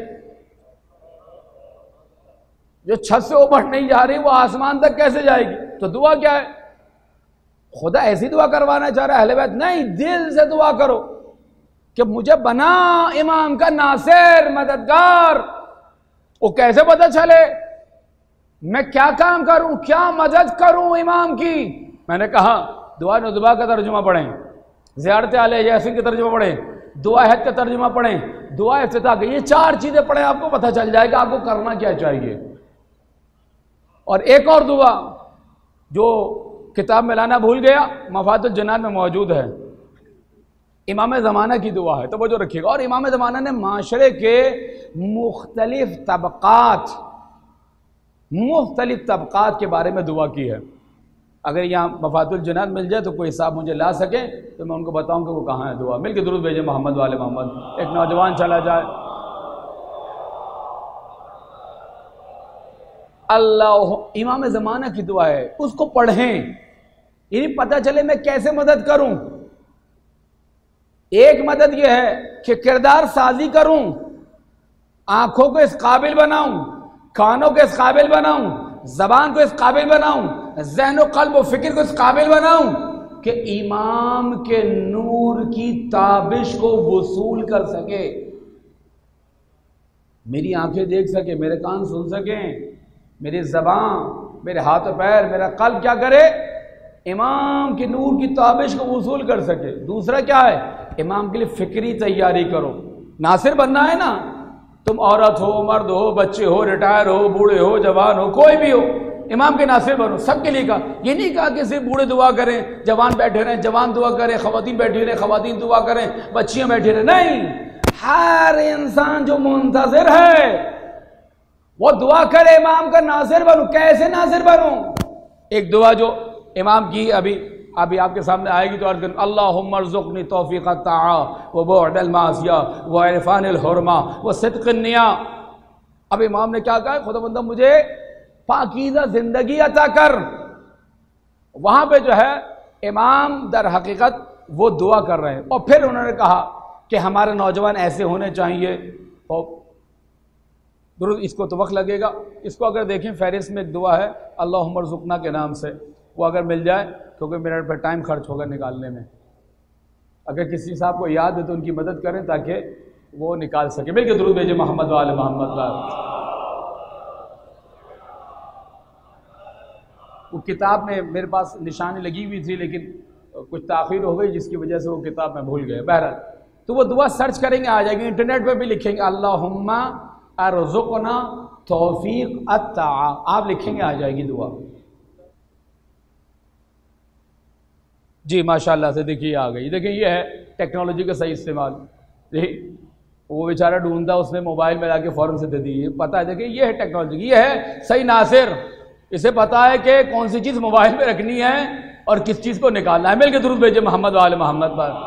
जो छत से ऊपर नहीं जा रही वो आसमान तक कैसे जाएगी? तो दुआ क्या है? खुदा ऐसी दुआ करवाना चाह रहा है अहले बैत? नहीं, दिल से दुआ करो कि मुझे बना इमाम का नासिर, मददगार। वो कैसे पता चले मैं क्या काम करूं, क्या मदद करूं इमाम की? मैंने कहा दुआ नुदबा का तर्जुमा पढ़ें, ज़ियारत आले यासीन का तर्जुमा पढ़ें, दुआ हज का तर्जुमा पढ़ें, दुआ इफ्तिताह का, ये 4 चीजें पढ़ें, आपको पता चल जाएगा आपको करना क्या चाहिए। और एक और दुआ जो किताब में लाना भूल गया, मफातुल जनान में मौजूद है, इमाम ज़माना की दुआ है, तो वो जो रखिएगा। और इमाम ज़माना ने माशरे के मुख्तलिफ तबक़ात के बारे में दुआ की है। अगर यहाँ मफातुल जनान मिल जाए तो कोई साहब मुझे ला सके तो मैं उनको बताऊं कि वो कहाँ है। दुआ मिल के दुरूद भेजे मोहम्मद वाले मोहम्मद। एक नौजवान चला जाए, अल्लाह, इमाम ज़माना की दुआ है, उसको पढ़ें, ये पता चले मैं कैसे मदद करूं। एक मदद यह है कि किरदार साजी करूं, आंखों को इस काबिल बनाऊं, कानों को इस काबिल बनाऊं, जबान को इस काबिल बनाऊं, ज़हन क़ल्ब व फिक्र को इस काबिल बनाऊं कि इमाम के नूर की ताबिश को वसूल कर सके, मेरी आंखें देख सके, मेरे कान सुन सकें, मेरी ज़बान, मेरे हाथ और पैर, मेरा क़ल्ब क्या करे, इमाम के नूर की ताबिश को वसूल कर सके। दूसरा क्या है, इमाम के लिए फिक्री तैयारी करो। नासिर बनना है ना, तुम औरत हो, मर्द हो, बच्चे हो, रिटायर हो, बूढ़े हो, जवान हो, कोई भी हो, इमाम के नासिर बनो। सबके लिए कहा, ये नहीं कहा कि सिर्फ बूढ़े दुआ करें, जवान बैठे रहें, जवान दुआ करें, खवातीन बैठी रहें, खवातीन दुआ करें, बच्चियां बैठी रहें, नहीं, हर इंसान जो मुंतज़िर है वो दुआ करे इमाम का नासिर बनूं। कैसे नासिर बनूं? एक दुआ जो इमाम की अभी आपके सामने आएगी तो अर्ज़ करें, अल्लाहुम्मा अर्ज़ुक़नी तौफ़ीक़ अत्ताआ व बुअदल मासिया व इरफ़ानिल हुरमा व सिद्क़िन निया। अब इमाम ने क्या कहा, खुदावंद मुझे पाकीज़ा ज़िंदगी अता कर। वहां पे जो है इमाम दर हकीकत वो दुआ कर रहे हैं। और फिर उन्होंने कहा कि हमारे नौजवान ऐसे होने चाहिए। और दुरूद इसको तो वक्त लगेगा, इसको अगर देखें फहरिस्त में एक दुआ है अल्लाहुम्मा अर्ज़ुक़ना के नाम से, वो अगर मिल जाए क्योंकि मिनट पर टाइम खर्च होगा निकालने में। अगर किसी साहब को याद है तो उनकी मदद करें ताकि वो निकाल सके। मिलके दुरूद भेजे मोहम्मद वाले मोहम्मद। वो किताब में मेरे पास निशानी लगी हुई थी लेकिन कुछ ताख़ीर हो गई जिसकी वजह से वो किताब में भूल गए। बहरहाल तो वो दुआ सर्च करेंगे आ जाएगी, इंटरनेट पर भी लिखेंगे अल्लाहुम्मा अर्ज़ुक़ना तौफ़ीक़ अत्ताआ, आप लिखेंगे आ जाएगी दुआ। जी माशाल्लाह से देखिए आ गई। देखिए ये है टेक्नोलॉजी का सही इस्तेमाल। वो बेचारा ढूंढता, उसने मोबाइल में लाके फ़ौरन से दे दी, पता है। देखिए ये है टेक्नोलॉजी, ये है सही नासिर। इसे पता है कि कौन सी चीज़ मोबाइल में रखनी है और किस चीज़ को निकालना है। मिलकर दुरूद भेजे मोहम्मद वाले मोहम्मद पर।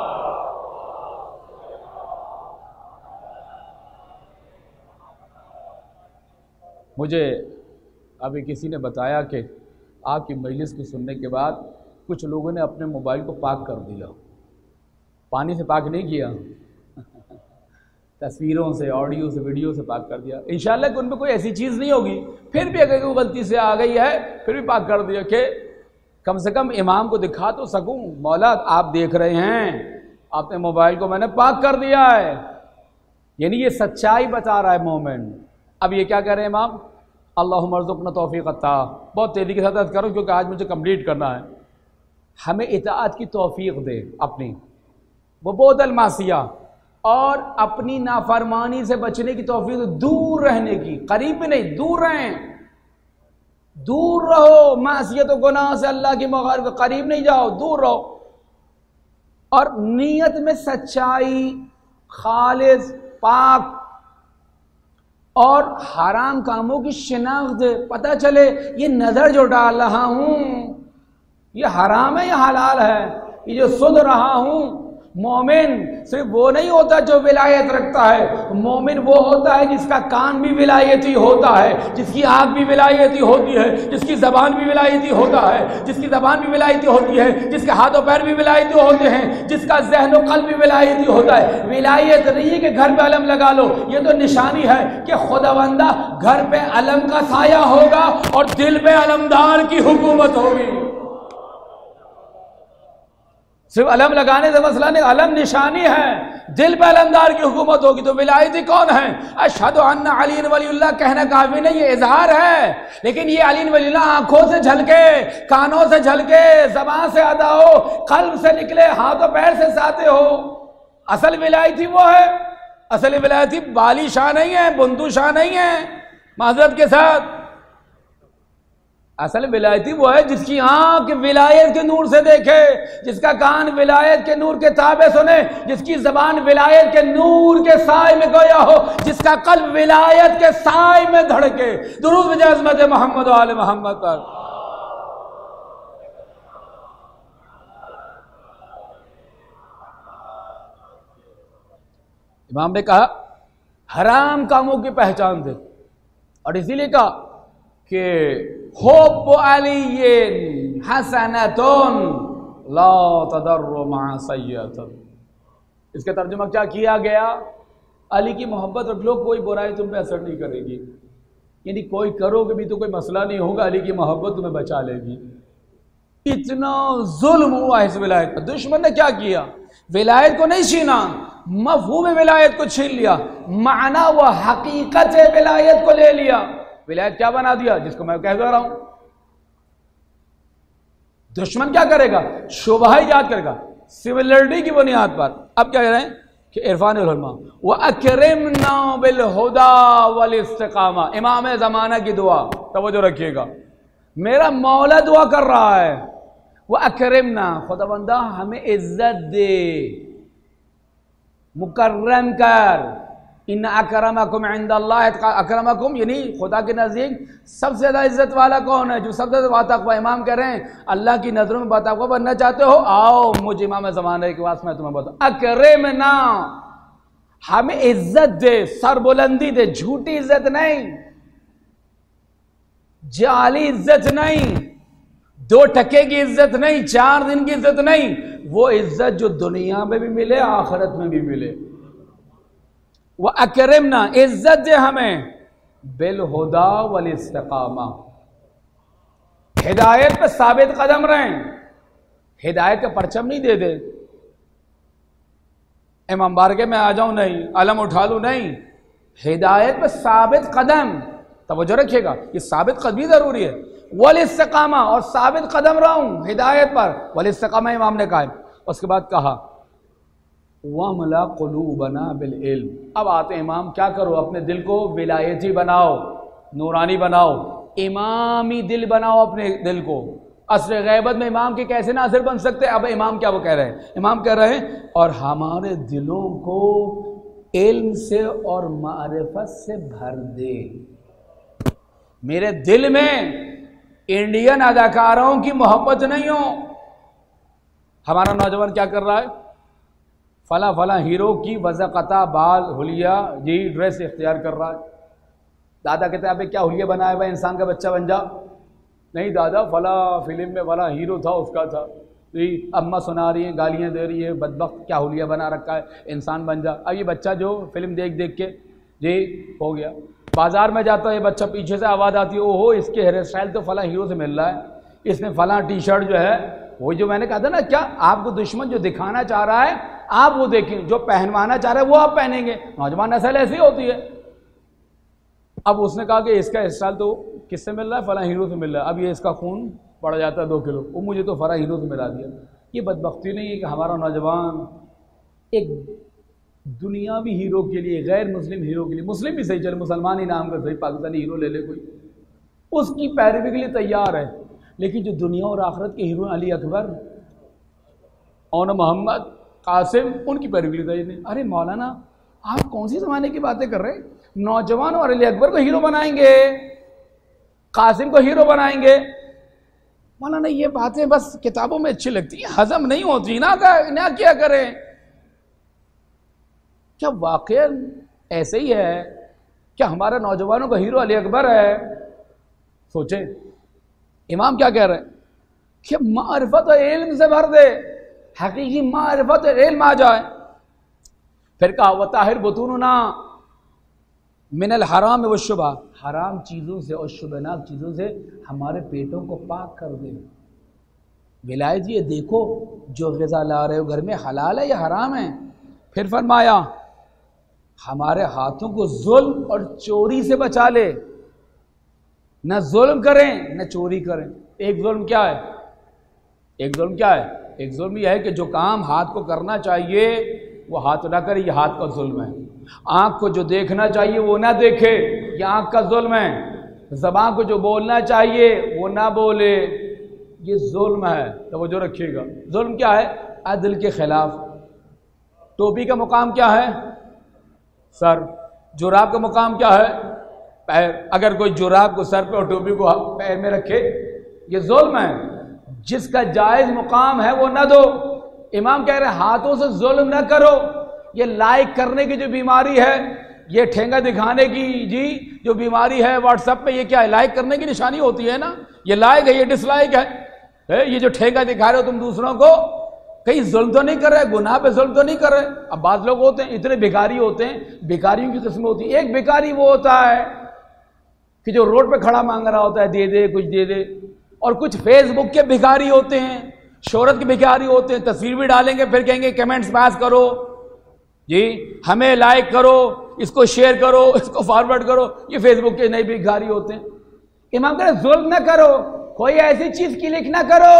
मुझे अभी किसी ने बताया कि आपकी मजलिस को सुनने के बाद कुछ लोगों ने अपने मोबाइल को पाक कर दिया। पानी से पाक नहीं किया, तस्वीरों से, ऑडियो से, वीडियो से पाक कर दिया। इंशाअल्लाह कि उनमें कोई ऐसी चीज़ नहीं होगी। फिर भी अगर वो गलती से आ गई है फिर भी पाक कर दिया कि कम से कम इमाम को दिखा तो सकूं, मौला आप देख रहे हैं, आपने मोबाइल को मैंने पाक कर दिया है। यानी ये सच्चाई बता रहा है मोमिन। अब ये क्या कह रहे हैं इमाम, अल्लाहुम्मा अर्ज़ुक़ना तौफ़ीक़ अता। बहुत तेज़ी के साथ करो क्योंकि आज मुझे कंप्लीट करना है। हमें इताअत की तौफ़ीक़ दे अपनी, वो बहुत अलमासिया, और अपनी नाफरमानी से बचने की तौफ़ीक़, दूर रहने की, करीब भी नहीं, दूर रहें, दूर रहो मासियत और गुनाह से, अल्लाह की मग़फ़िरत के करीब नहीं जाओ, दूर रहो। और नीयत में सच्चाई, खालिस, पाक, और हराम कामों की शिनाख्त, पता चले ये नज़र जो डाल रहा हूं ये हराम है या हलाल है, ये जो सुन रहा हूं। मोमिन सिर्फ वो नहीं होता जो विलायत रखता है, मोमिन वो होता है जिसका कान भी विलायती होता है, जिसकी आँख भी विलायती होती है, जिसकी ज़बान भी विलायती होता है, जिसकी ज़बान भी विलायती होती है, जिसके हाथ और पैर भी विलायती होते हैं, जिसका ज़हन और क़ल्ब भी विलायती होता है। विलायत नहीं है कि घर पे अलम लगा लो, ये तो निशानी है कि खुदावंदा घर पे अलम का साया होगा और दिल पे अलमदार की हुकूमत होगी। सिर्फ अलम लगाने से मसला नहीं, अलम निशानी है, दिल पे अलमदार की हुकूमत होगी। तो विलायती कौन है? अशहदु अन्ना अली वलीउल्लाह कहना काफी नहीं, ये इजहार है, लेकिन ये अली वलीउल्लाह आंखों से झलके, कानों से झलके, ज़बान से अदा हो, कल्ब से निकले, हाथों पैर से साते हो। असल विलायती वो है। असल विलायती बाली शाह नहीं है, बुंदू शाह नहीं है, माज़रत के साथ। असल विलायती वो है जिसकी आंख विलायत के नूर से देखे, जिसका कान विलायत के नूर के ताबे सुने, जिसकी जबान विलायत के नूर के साए में गोया हो, जिसका कल्ब विलायत के साए में धड़के। दुरूद बिजा अज़मत मोहम्मद व आले मोहम्मद पर। इमाम ने कहा हराम कामों की पहचान दे, और इसीलिए कहा कि हुब्बु अलिय्यिन हसनतुन ला तदर्रु मअ सय्यतुन। इसका तर्जुमा क्या किया गया? अली की मोहब्बत रख लो, कोई बुराई तुम पे असर नहीं करेगी, यानी कोई करोगे भी तो कोई मसला नहीं होगा, अली की मोहब्बत तुम्हें बचा लेगी। इतना जुल्म हुआ इस विलायत का। दुश्मन ने क्या किया? विलायत को नहीं छीना, मफ़हूम विलायत को छीन लिया, माना व हकीकत विलायत को ले लिया। विलायत क्या बना दिया? जिसको मैं कह रहा हूं, दुश्मन क्या करेगा? शुबहा इजाद करेगा सिमिलरिटी की बुनियाद पर। अब क्या कह रहे हैं कि इरफान उलमा व अकरिमना बिल हुदा वल इस्तिकामा। इमाम ज़माना की दुआ, तवज्जो रखिएगा, मेरा मौला दुआ कर रहा है, वह अकरिमना, खुदावंदा हमें इज्जत दे, मुकर्रम कर। इन्ना अकरमकुम इंदल्लाह अकरमकुम, यानी खुदा के नज़दीक सबसे ज़्यादा इज्जत वाला कौन है? जो सबसे ज़्यादा बातक़वा। इमाम कह रहे हैं अल्लाह की नज़रों में बातक़वा बनना चाहते हो, आओ मुझे इमाम ज़माने के पास, मैं तुम्हें बताऊँ। अकरिमना, हमें इज्जत दे, सरबुलंदी दे, झूठी इज्जत नहीं, जाली इज्जत नहीं, 2 टके की इज्जत नहीं, 4 दिन की इज्जत नहीं, वो इज्जत जो दुनिया में भी मिले, आखिरत में भी मिले। वह अकरिमना, इज्जत दे हमें, बिल हुदा वल इस्तिकामा, हिदायत पे साबित कदम रहें, हिदायत का परचम नहीं दे दे, इमाम बारगे में आ जाऊं नहीं, अलम उठा लूं नहीं, हिदायत पे साबित कदम। तवज्जो रखिएगा, ये साबित कदमी जरूरी है। वल इस्तिकामा, और साबित कदम रहूं हिदायत पर। वल इस्तिकामा इमाम ने कहा। उसके बाद कहा वमला क़ुलूबना बिल इल्म। अब आते हैं इमाम, क्या करो? अपने दिल को विलायती बनाओ, नूरानी बनाओ, इमामी दिल बनाओ अपने दिल को। असर गैबत में इमाम के कैसे नासिर बन सकते? अब इमाम क्या वो कह रहे हैं? इमाम कह रहे हैं और हमारे दिलों को इल्म से और मारिफत से भर दे। मेरे दिल में इंडियन अदाकारों की मोहब्बत नहीं हो। हमारा नौजवान क्या कर रहा है? फला फला हीरो की वज़क़ता बाल हुलिया जी ड्रेस इख्तियार कर रहा है। दादा कहते हैं क्या हुलिया बनाया हुआ इंसान का बच्चा बन जा? नहीं दादा, फला फिल्म में फला हीरो था, उसका था। तो अम्मा सुना रही हैं, गालियाँ दे रही है, बदबख्त क्या हुलिया बना रखा है, इंसान बन जा। अब ये बच्चा जो फिल्म देख देख के जी हो गया, बाजार में जाता है ये बच्चा, पीछे से आवाज़ आती है, ओहो इसके हेयर स्टाइल तो फला हीरो से मिल रहा है, इसने फला टी शर्ट जो है वो जो मैंने कहा था ना, क्या आपको दुश्मन जो दिखाना चाह रहा है आप वो देखें, जो पहनवाना चाह रहा है वो आप पहनेंगे। नौजवान नस्ल ऐसी होती है। अब उसने कहा कि इसका स्टाइल तो किससे मिल रहा है, फला हीरो से मिल रहा है, अब ये इसका खून पड़ जाता है 2 किलो, वो मुझे तो फला हीरो से मिला दिया। ये बदबख्ती नहीं है कि हमारा नौजवान एक दुनियावी हीरो के लिए, गैर मुस्लिम हीरो के लिए, मुस्लिम भी सही चले, मुसलमान ही नाम का सही, पाकिस्तानी हीरो ले ले कोई, उसकी पैरवी के लिए तैयार है। लेकिन जो दुनिया और आखिरत के हीरो अली अकबर और मोहम्मद कासिम, उनकी पैरवी के लिए तैयार नहीं। अरे मौलाना आप कौन सी ज़माने की बातें कर रहे हैं? नौजवान और अली अकबर को हीरो बनाएंगे, कासिम को हीरो बनाएंगे। मौलाना ये बातें बस किताबों में अच्छी लगती हैं, हजम नहीं होती ना, क्या करें? क्या वाकई ऐसे ही है? क्या हमारे नौजवानों का हीरो अली अकबर है? सोचे इमाम क्या कह रहे हैं कि मारिफत और इल्म से भर दे, हकीकी मारिफत और इल्म आ जाए। फिर कहा वताहिर बुतूनना मिनल हराम व शुबा, हराम चीज़ों से और शुबनाक चीज़ों से हमारे पेटों को पाक कर दे। विलायत जी ये देखो जो ग़िज़ा ला रहे हो घर में हलाल है या हराम है। फिर फरमाया हमारे हाथों को जुल्म और चोरी से बचा ले, न जुल्म करें न चोरी करें। एक जुल्म क्या है? एक जुल्म क्या है? एक जुल्म यह है कि जो काम हाथ को करना चाहिए वो हाथ ना करे, ये हाथ का जुल्म है। आँख को जो देखना चाहिए वो ना देखे, ये आँख का जुल्म है। ज़बान को जो बोलना चाहिए वो ना बोले, ये जुल्म है। तो वो जो रखिएगा, जुल्म क्या है? अदल के खिलाफ। टोपी का मुकाम क्या है? सर। जुराब का मुकाम क्या है? पैर। अगर कोई जुराब को सर पे और टोपी को पैर में रखे, ये जुल्म है। जिसका जायज़ मुकाम है वो ना दो। इमाम कह रहे हैं हाथों से जुल्म ना करो। ये लाइक करने की जो बीमारी है, ये ठेंगा दिखाने की जी जो बीमारी है व्हाट्सएप पे, ये क्या है? लाइक करने की निशानी होती है ना, ये लाइक है, ये डिसलाइक है। ये जो ठेंगा दिखा रहे हो तुम दूसरों को, कहीं जुल्म तो नहीं कर रहे, गुनाह पे जुल्म तो नहीं कर रहे। अब बात लोग होते हैं इतने भिखारी होते हैं, भिखारियों की किस्म होती है। एक भिखारी वो होता है कि जो रोड पे खड़ा मांग रहा होता है, दे दे कुछ दे दे। और कुछ फेसबुक के भिखारी होते हैं, शोहरत के भिखारी होते हैं, तस्वीर भी डालेंगे फिर कहेंगे कमेंट्स पास करो जी, हमें लाइक करो, इसको शेयर करो, इसको फॉरवर्ड करो। ये फेसबुक के नए भिखारी होते हैं। इमाम कह रहे जुल्म ना करो, कोई ऐसी चीज क्लिक ना करो।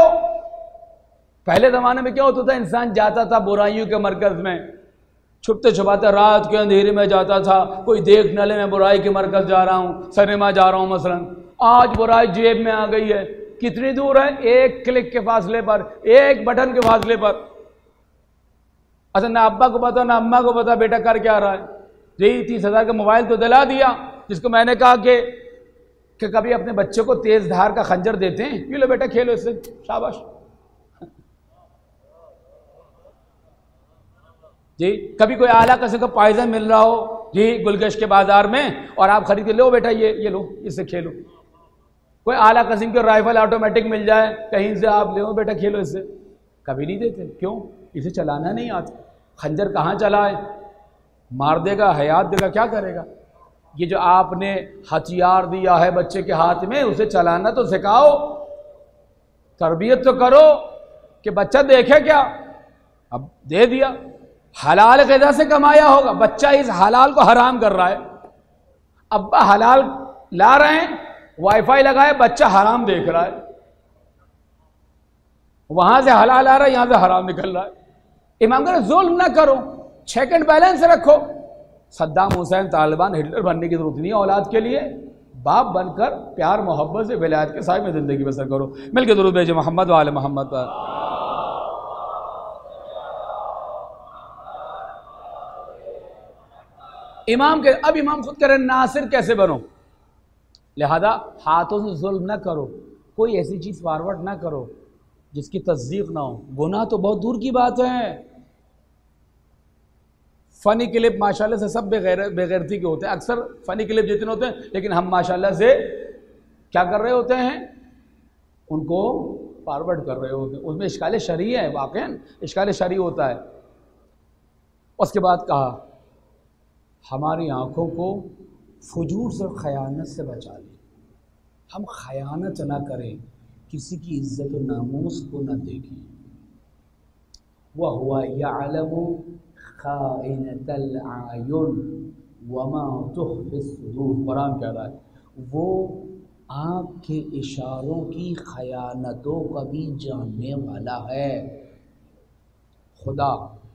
पहले जमाने में क्या होता था? इंसान जाता था बुराइयों के मरकज में, छुपते छुपाते रात के अंधेरे में जाता था, कोई देख न ले मैं बुराई के मरकज जा रहा हूं, सिनेमा जा रहा हूं मसलन। आज बुराई जेब में आ गई है। कितनी दूर है? एक क्लिक के फासले पर, एक बटन के फासले पर। अच्छा ना अब्बा को पता ना अम्मा को पता बेटा कर क्या रहा है। यही 30,000 का मोबाइल तो दिला दिया, जिसको मैंने कहा कि कभी अपने बच्चे को तेज धार का खंजर देते हैं, ये लो बेटा खेलो इससे, शाबाश जी। कभी कोई आला किस्म का पॉइजन मिल रहा हो जी गुलगश के बाजार में, और आप खरीद के लो बेटा ये लो, इससे खेलो। कोई आला किस्म की राइफल ऑटोमेटिक मिल जाए कहीं से, आप ले बेटा खेलो इससे, कभी नहीं देते। क्यों? इसे चलाना नहीं आता। खंजर कहाँ चलाए? मार देगा, हयात देगा, क्या करेगा? ये जो आपने हथियार दिया है बच्चे के हाथ में, उसे चलाना तो सिखाओ, तरबियत तो करो कि बच्चा देखे क्या। अब दे दिया, हलाल ग़िज़ा से कमाया होगा, बच्चा इस हलाल को हराम कर रहा है। अब्बा हलाल ला रहे हैं, वाईफाई लगाए, बच्चा हराम देख रहा है, वहां से हलाल आ रहा है, यहां से हराम निकल रहा है। इमाम कह जुल्म ना करो, चेक एंड बैलेंस रखो। सद्दाम हुसैन, तालिबान, हिटलर बनने की जरूरत नहीं है औलाद के लिए। बाप बनकर प्यार मोहब्बत से विलायत के साथ में जिंदगी बसर करो। मिलकर दुरूद भेजो मोहम्मद वाले मोहम्मद पर। अब इमाम खुद कह रहे नासिर कैसे बनो, लिहाजा हाथों से जुल्म ना करो, कोई ऐसी चीज फॉरवर्ड ना करो जिसकी तस्दीक ना हो। गुनाह तो बहुत दूर की बात है। फनी क्लिप माशाल्लाह से सब बेगैरती के होते हैं, अक्सर फनी क्लिप जितने होते हैं, लेकिन हम माशाल्लाह से क्या कर रहे होते हैं? उनको फॉरवर्ड कर रहे होते हैं। उसमें इश्काल शरई है, वाक़ई इश्काल शरई होता है। उसके बाद कहा हमारी आंखों को फुजूर से, खयानत से बचा लें। हम खयानत ना करें, किसी की इज्जत और नामूस को न देखें। वह हुआ यअलमु खाइनतल आयुन वमा तुख्फिस सुदूर। कुरान कह रहा है वो आँख के इशारों की खयानतों का भी जानने वाला है। खुदा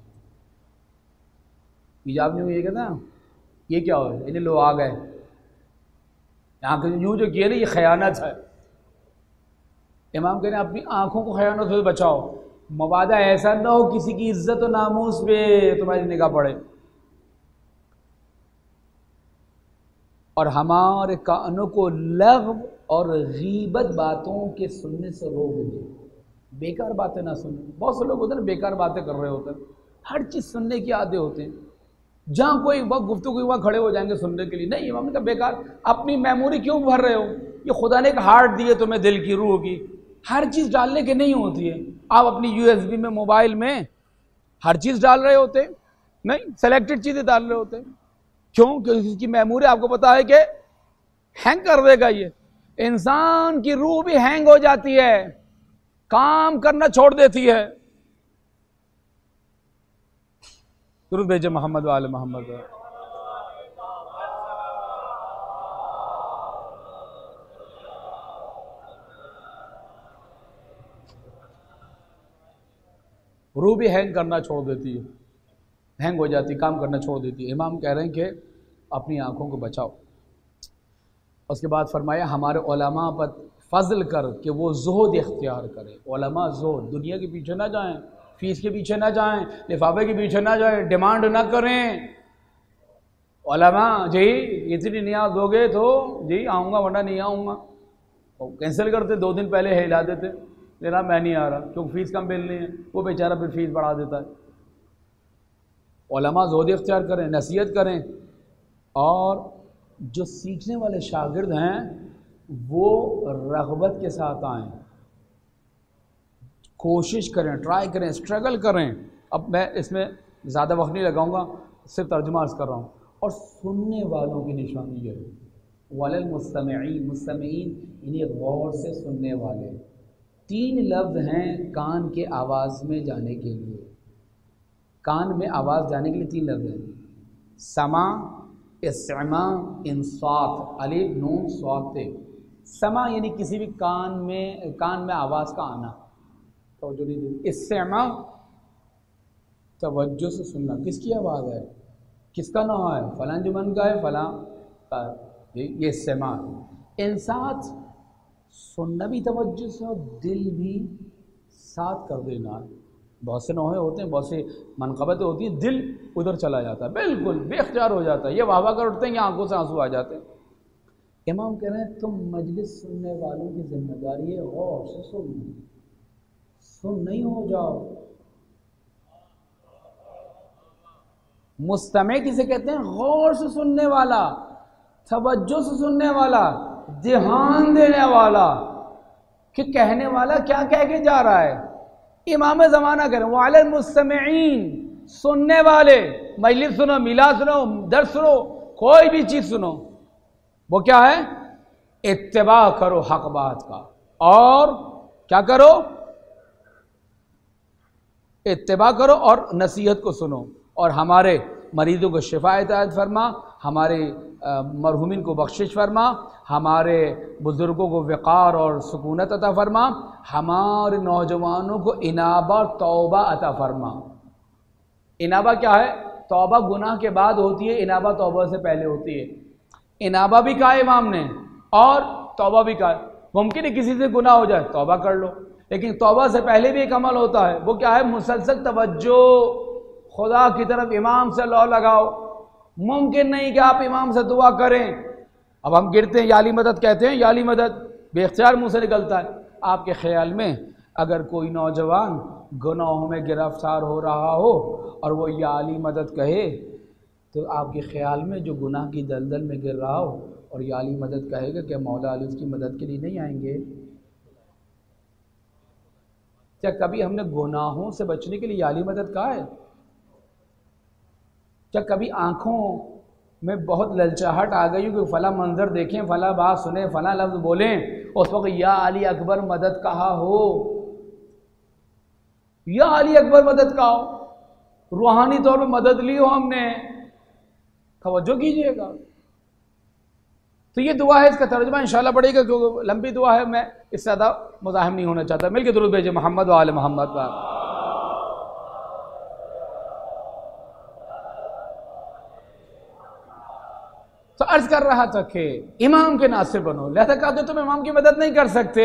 ईजाब नहीं हुई है कहता ये क्या हो, इन्हें लोग आ गए यहाँ के यूँ जो किए ना, ये खयानत है। इमाम कह रहे हैं अपनी आंखों को खयानत से बचाओ, मवादा ऐसा ना हो किसी की इज्जत और नामूस पे तुम्हारी निगाह पड़े। और हमारे कानों को लग़्व और गीबत बातों के सुनने से रोक दे, बेकार बातें ना सुने। बहुत से लोग होते हैं ना बेकार बातें कर रहे होते हैं, हर चीज़ सुनने की आदत होते हैं। जहाँ कोई वक्त गुफ्तगू वहाँ खड़े हो जाएंगे सुनने के लिए। नहीं, इमाम ने कहा बेकार, अपनी मेमोरी क्यों भर रहे हो? ये खुदा ने एक हार्ट दिए तुम्हें, दिल की रूह की, हर चीज़ डालने की नहीं होती है। आप अपनी USB में मोबाइल में हर चीज़ डाल रहे होते नहीं, सेलेक्टेड चीज़ें डाल रहे होते। क्यों? क्योंकि इसकी मेमोरी आपको पता है कि हैंग कर देगा। ये इंसान की रूह भी हैंग हो जाती है, काम करना छोड़ देती है। दुरूद भेजे मोहम्मद वाले मोहम्मद। रूह भी हैंग करना छोड़ देती है, हैंग हो जाती, काम करना छोड़ देती है। इमाम कह रहे हैं कि अपनी आंखों को बचाओ। उसके बाद फरमाया हमारे उलमा पर फजल कर कि वो ज़ुहद इख्तियार करें। उलमा ज़ुहद, दुनिया के पीछे ना जाएं, फीस के पीछे ना जाएं, लिफाफे के पीछे ना जाएं, डिमांड ना करें। उलमा जी इतनी नियाज दोगे तो जी आऊँगा वरना नहीं आऊँगा, और कैंसिल करते, 2 दिन पहले हिला देते, लेना मैं नहीं आ रहा क्योंकि फ़ीस कम मिलनी है। वो बेचारा फिर फीस बढ़ा देता है। उलमा ज़ुहद इख्तियार करें, नसीहत करें, और जो सीखने वाले शागिर्द हैं वो रग़बत के साथ आएँ, कोशिश करें, ट्राई करें, स्ट्रगल करें। अब मैं इसमें ज़्यादा वक्त नहीं लगाऊंगा, सिर्फ तर्जुमा अर्ज़ कर रहा हूँ। और सुनने वालों की निशानी ये है वलल मुस्तमिईन, मुस्तमिईन इन्हें गौर से सुनने वाले। 3 लफ्ज़ हैं कान के आवाज़ में जाने के लिए, कान में आवाज़ जाने के लिए 3 लफ्ज़ हैं, समा, इस्मा, इंसात, अलिफ नून स्वात। समा यानी किसी भी कान में आवाज़ का आना, तवज्जो नहीं दी। इस्मा तवज्जो से सुनना, किसकी आवाज़ है, किसका नाम है, फलां जुमन का है, फलां का, ये इस्मा। इंसात सुनना भी तवज्जो से और दिल भी साथ कर देना। बहुत से नौहे होते हैं, बहुत से मनक़बतें होती हैं, दिल उधर चला जाता है, बिल्कुल बेख्तियार हो जाता है, ये वाह वाह कर उठते हैं, या आंखों से आंसू आ जाते हैं। इमाम कह रहे हैं तुम मजलिस सुनने वालों की जिम्मेदारी है गौर से सुन नहीं हो जाओ। मुस्तमे किसे कहते हैं? गौर से सुनने वाला, तवज्जो से सुनने वाला, ध्यान देने वाला कि कहने वाला क्या कह के जा रहा है। इमाम ज़माना कह रहे हैं वाले मुस्तमीईन, सुनने वाले, मजलिस सुनो, मिला सुनो, दर्स सुनो, कोई भी चीज़ सुनो, वो क्या है? इत्तिबा करो हक बात का, और क्या करो? इत्तिबा करो और नसीहत को सुनो, और हमारे मरीजों को शिफा अता फरमा, हमारे मरहुमीन को बख्शिश फरमा, हमारे बुज़ुर्गों को वक़ार और सुकूनत अता फरमा, हमारे नौजवानों को इनाबा तौबा अता फरमा। इनाबा क्या है? तौबा गुनाह के बाद होती है, इनाबा तौबा से पहले होती है। इनाबा भी कहा इमाम ने और तौबा भी कहा। मुमकिन है किसी से गुनाह हो जाए, तौबा कर लो, लेकिन तौबा से पहले भी एक अमल होता है, वो क्या है? मुसलसल तवज्जो, खुदा की तरफ इमाम से लौ लगाओ। मुमकिन नहीं कि आप इमाम से दुआ करें। अब हम गिरते हैं, याली मदद कहते हैं, याली मदद बेख्तियार मुंह से निकलता है। आपके ख्याल में अगर कोई नौजवान गुनाहों में गिरफ्तार हो रहा हो और वो याली मदद कहे, तो आपके ख्याल में जो गुनाह की दलदल में गिर रहा हो और याली मदद कहेगा, क्या मौला अली उसकी मदद के लिए नहीं आएंगे? क्या कभी हमने गुनाहों से बचने के लिए याली मदद कहा है? क्या कभी आँखों में बहुत ललचाहट आ गई कि फला मंजर देखें, फला बात सुने, फला लफ्ज़ बोलें, उस वक्त या अली अकबर मदद कहा हो, या अली अकबर मदद कहा हो, रूहानी तौर पर मदद ली हो हमने, तवज्जो कीजिएगा। तो ये दुआ है, इसका तर्जुमा इंशाल्लाह पड़ेगा क्योंकि लंबी दुआ है, मैं इससे ज़्यादा मुज़ाहिम नहीं होना चाहता। मिलके दुरूद भेजे मोहम्मद व आले मोहम्मद पर। तो अर्ज कर रहा था कि इमाम के नासिर बनो, लिहाजा कहते तुम इमाम की मदद नहीं कर सकते,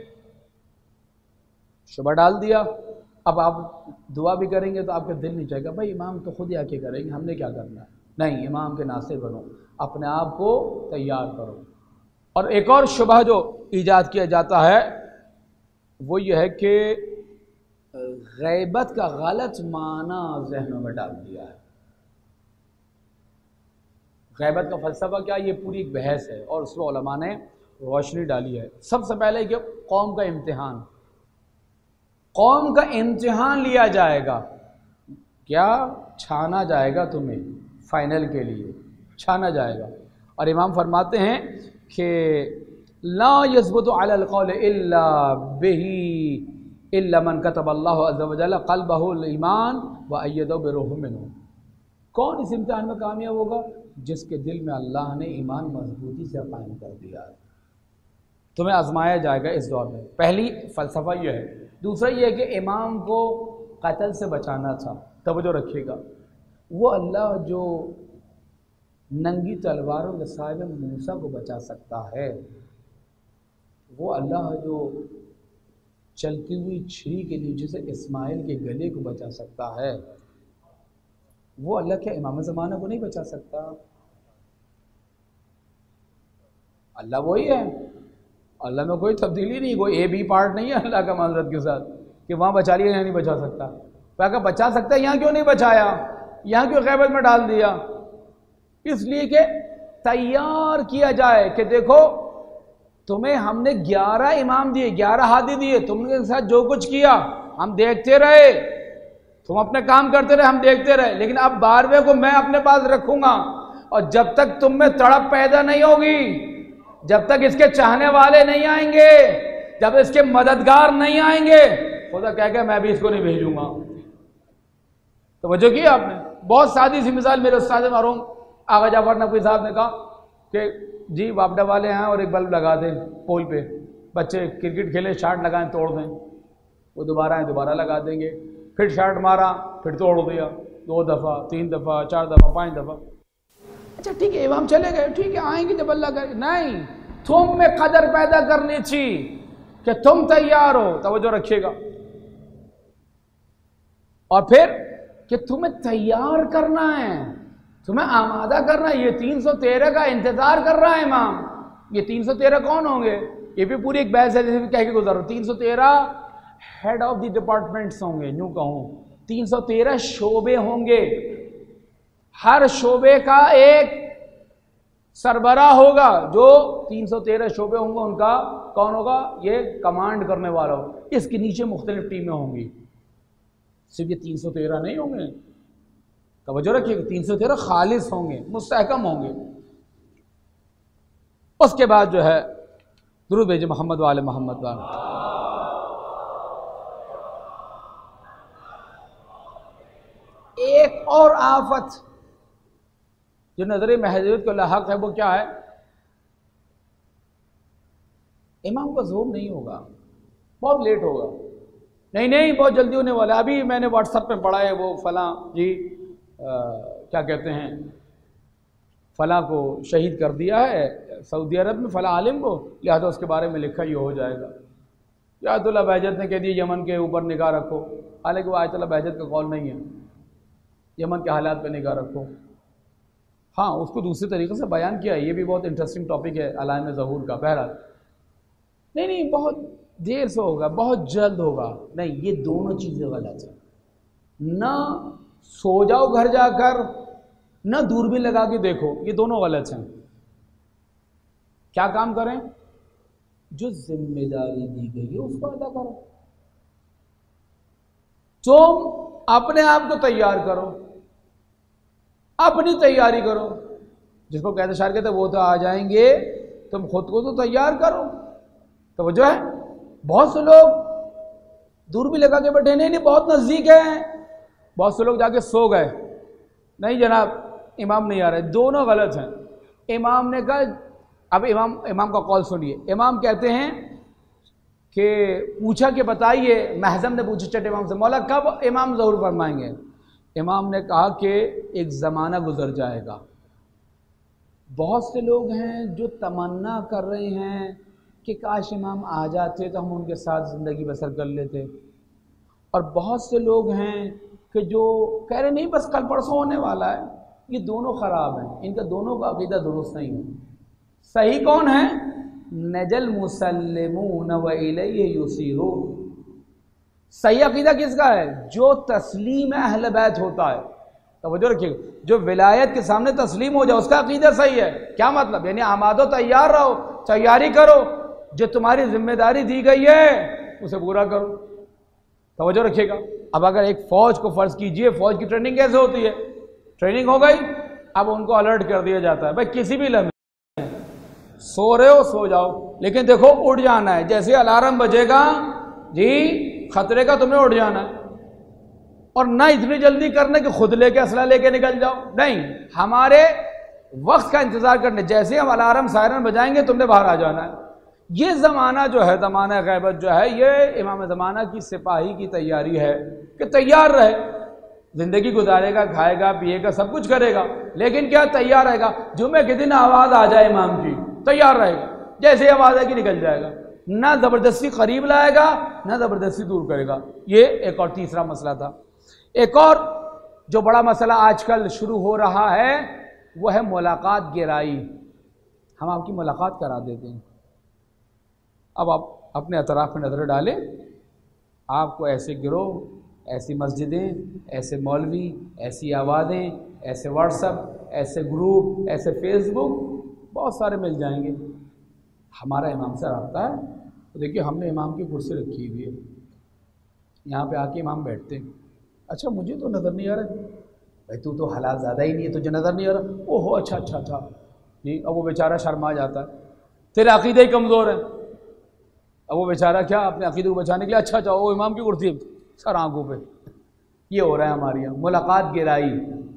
शुबह डाल दिया। अब आप दुआ भी करेंगे तो आपका दिल नहीं चाहेगा भाई इमाम तो खुद ही आके करेंगे, हमने क्या करना है। नहीं, इमाम के नासिर बनो, अपने आप को तैयार करो। और एक और शुबह जो ईजाद किया जाता है वो ये है कि गैबत का गलत माना जहनों में डाल दिया है। गैबत का फ़लसफ़ा क्या, ये पूरी एक बहस है और उसमें उलमा ने रोशनी डाली है। सबसे पहले कि कौम का इम्तिहान, कौम का इम्तिहान लिया जाएगा, क्या छाना जाएगा तुम्हें फाइनल के लिए, छाना जाएगा। और इमाम फरमाते हैं कि ला यज़बुतु अलल क़ौल इल्ला बिही इल्ला मन कतबल्लाहु अज़्ज़ा व जल्ला क़ल्बहुल ईमान व अय्यदहु बिरूहिम मिन्हु। कौन इस इम्तिहान में कामयाब होगा, जिसके दिल में अल्लाह ने ईमान मजबूती से कायम कर दिया है। तुम्हें आजमाया जाएगा इस दौर में। पहली फ़लसफ़ा यह है। दूसरा यह है कि इमाम को कत्ल से बचाना था, तवज्जो रखिएगा। वो अल्लाह जो नंगी तलवारों के साए में मूसा को बचा सकता है, वो अल्लाह जो चलती हुई छुरी के नीचे से इस्माइल के गले को बचा सकता है, वो अल्लाह क्या इमाम ज़माना को नहीं बचा सकता? अल्लाह वही है, अल्लाह में कोई तब्दीली नहीं, कोई ए बी पार्ट नहीं है अल्लाह का माज़रत के साथ कि वहाँ बचा लिया यहाँ नहीं बचा सकता। तो अगर बचा सकता है यहाँ क्यों नहीं बचाया, यहाँ क्यों गैबत में डाल दिया? इसलिए कि तैयार किया जाए कि देखो तुम्हें हमने 11 इमाम दिए, 11 हादी दिए, तुमने साथ जो कुछ किया हम देखते रहे, तुम अपने काम करते रहे, हम देखते रहे, लेकिन अब 12वें को मैं अपने पास रखूंगा। और जब तक तुम में तड़प पैदा नहीं होगी, जब तक इसके चाहने वाले नहीं आएंगे, जब इसके मददगार नहीं आएंगे, खुदा कह के मैं भी इसको नहीं भेजूंगा। तो वजह की आपने बहुत सादी सी मिसाल मेरे उस्ताद मरहूम आगा जाफर नकवी साहब ने कहा कि जी वापडा वाले हैं और एक बल्ब लगा दें पोल पे, बच्चे क्रिकेट खेले, शार्ट लगाएं तोड़ दें, वो दोबारा आए दोबारा लगा देंगे, फिर शार्ट मारा फिर तोड़ दिया, 2 दफ़ा 3 दफ़ा 4 दफ़ा 5 दफ़ा। अच्छा ठीक है इमाम चले गए, ठीक है आएंगे जब अल्लाह करे। नहीं, तुम में कदर पैदा करनी थी कि तुम तैयार हो, तवज्जो रखिएगा। और फिर कि तुम्हें तैयार करना है, तुम्हें आमादा करना है। ये 313 का इंतजार कर रहा है इमाम। ये 313 कौन होंगे, ये भी पूरी एक बहस है, जैसे कह के गुजर। 313 हेड ऑफ द डिपार्टमेंट्स होंगे, यूं कहूं 313 शोबे होंगे, हर शोबे का एक सरबराह होगा, जो 313 शोबे होंगे उनका कौन होगा, ये कमांड करने वाला हो। इसके नीचे मुख्तलिफ टीमें होंगी, सिर्फ ये 313 नहीं होंगे, तवज्जो रखिएगा, 313 खालिस होंगे, मुस्तहकम होंगे। उसके बाद जो है दुरूद भेजे मोहम्मद वाले मोहम्मद वाले। एक और आफत जो नजर महजूद को लाहक है वो क्या है, इमाम का ज़ुहूर नहीं होगा, बहुत लेट होगा। नहीं बहुत जल्दी होने वाला। अभी मैंने व्हाट्सएप पे पढ़ा है, वो फलां जी क्या कहते हैं, फलां को शहीद कर दिया है सऊदी अरब में, फलां आलिम को, लिहाजा उसके बारे में लिखा ये हो जाएगा। आयतुल्लाह बहजत ने कह दिया यमन के ऊपर निगाह रखो, हालांकि वो आयतुल्लाह बहजत का कौल नहीं है, यमन के हालात पे निगाह रखो। हाँ, उसको दूसरे तरीके से बयान किया है, ये भी बहुत इंटरेस्टिंग टॉपिक है अलाइम ज़हूर का। बहरहाल नहीं बहुत देर से होगा, बहुत जल्द होगा, नहीं, ये दोनों चीज़ें गलत है। ना सो जाओ घर जाकर, ना दूरबीन लगा के देखो, ये दोनों गलत हैं। क्या काम करें, जो जिम्मेदारी दी गई है उसको अदा करो। तुम अपने आप को तैयार करो, अपनी तैयारी करो। जिसको कहते शायर कहते वो तो आ जाएंगे, तुम खुद को तो तैयार करो। तो वो जो है बहुत से लोग दूर भी लगा के बैठे, नहीं बहुत नज़दीक है। बहुत से लोग जाके सो गए, नहीं जनाब इमाम नहीं आ रहे, दोनों गलत हैं। इमाम ने कहा, अब इमाम का कॉल सुनिए। इमाम कहते हैं कि पूछा कि बताइए, महज़म ने पूछा चट इमाम से, मौला कब इमाम ज़रूर फरमाएंगे? इमाम ने कहा कि एक ज़माना गुजर जाएगा, बहुत से लोग हैं जो तमन्ना कर रहे हैं कि काश इमाम आ जाते तो हम उनके साथ ज़िंदगी बसर कर लेते, और बहुत से लोग हैं कि जो कह रहे नहीं बस कल परसों होने वाला है। ये दोनों ख़राब हैं, इनका दोनों का अक़ीदा दुरुस्त नहीं है। सही कौन है? नजल मुसल्लिमून व इलैहि युसीरून। सही अक़ीदा किसका है? जो तस्लीम अहले बैत होता है। तवज्जो रखिएगा, जो विलायत के सामने तस्लीम हो जाए उसका अक़ीदा सही है। क्या मतलब? यानी आमादो तैयार रहो, तैयारी करो, जो तुम्हारी जिम्मेदारी दी गई है उसे पूरा करो। तवज्जो रखिएगा। अब अगर एक फ़ौज को फ़र्ज़ कीजिए, फ़ौज की ट्रेनिंग कैसे होती है? ट्रेनिंग हो गई, अब उनको अलर्ट कर दिया जाता है, भाई किसी भी लम्हे सो रहे हो सो जाओ, लेकिन देखो उठ जाना है। जैसे अलार्म बजेगा जी खतरे का, तुमने उठ जाना है। और ना इतनी जल्दी करने कि खुद लेके असला लेके निकल जाओ, नहीं, हमारे वक्त का इंतजार करने। जैसे हम अलार्म सायरन बजाएंगे तुमने बाहर आ जाना है। ये ज़माना जो है, ज़माना गैबत जो है, ये इमाम ज़माना की सिपाही की तैयारी है कि तैयार रहे, ज़िंदगी गुजारेगा, खाएगा पिएगा, सब कुछ करेगा, लेकिन क्या तैयार रहेगा? जुम्मे के दिन आवाज़ आ जाए इमाम की, तैयार रहेगा, जैसे आवाज़ आएगी निकल जाएगा, ना ज़बरदस्ती करीब लाएगा ना ज़बरदस्ती दूर करेगा। ये एक और तीसरा मसला था। एक और जो बड़ा मसला आजकल शुरू हो रहा है वो है मुलाकात गिराई। हम आपकी मुलाकात करा देते हैं। अब आप अपने अतराफ़ में नज़र डालें, आपको ऐसे गिरोह, ऐसी मस्जिदें, ऐसे मौलवी, ऐसी आवाज़ें, ऐसे व्हाट्सएप, ऐसे ग्रुप, ऐसे फेसबुक बहुत सारे मिल जाएंगे। हमारा इमाम से रब्ता है तो देखिए हमने इमाम की कुर्सी रखी हुई है, यहाँ पे आके इमाम बैठते हैं। अच्छा मुझे तो नज़र नहीं आ रहा। भाई तू तो हालात ज़्यादा ही नहीं है, तुझे नज़र नहीं आ रहा। ओहो अच्छा अच्छा अच्छा नहीं। अब वो बेचारा शर्मा जाता है, तेरे अक़ीदे ही कमज़ोर है। अब वो बेचारा क्या अपने अक़ीदे को बचाने के लिए अच्छा अच्छा वो इमाम की कुर्सी सर आंखों पे। ये हो रहा है हमारे यहाँ मुलाकात गिराई,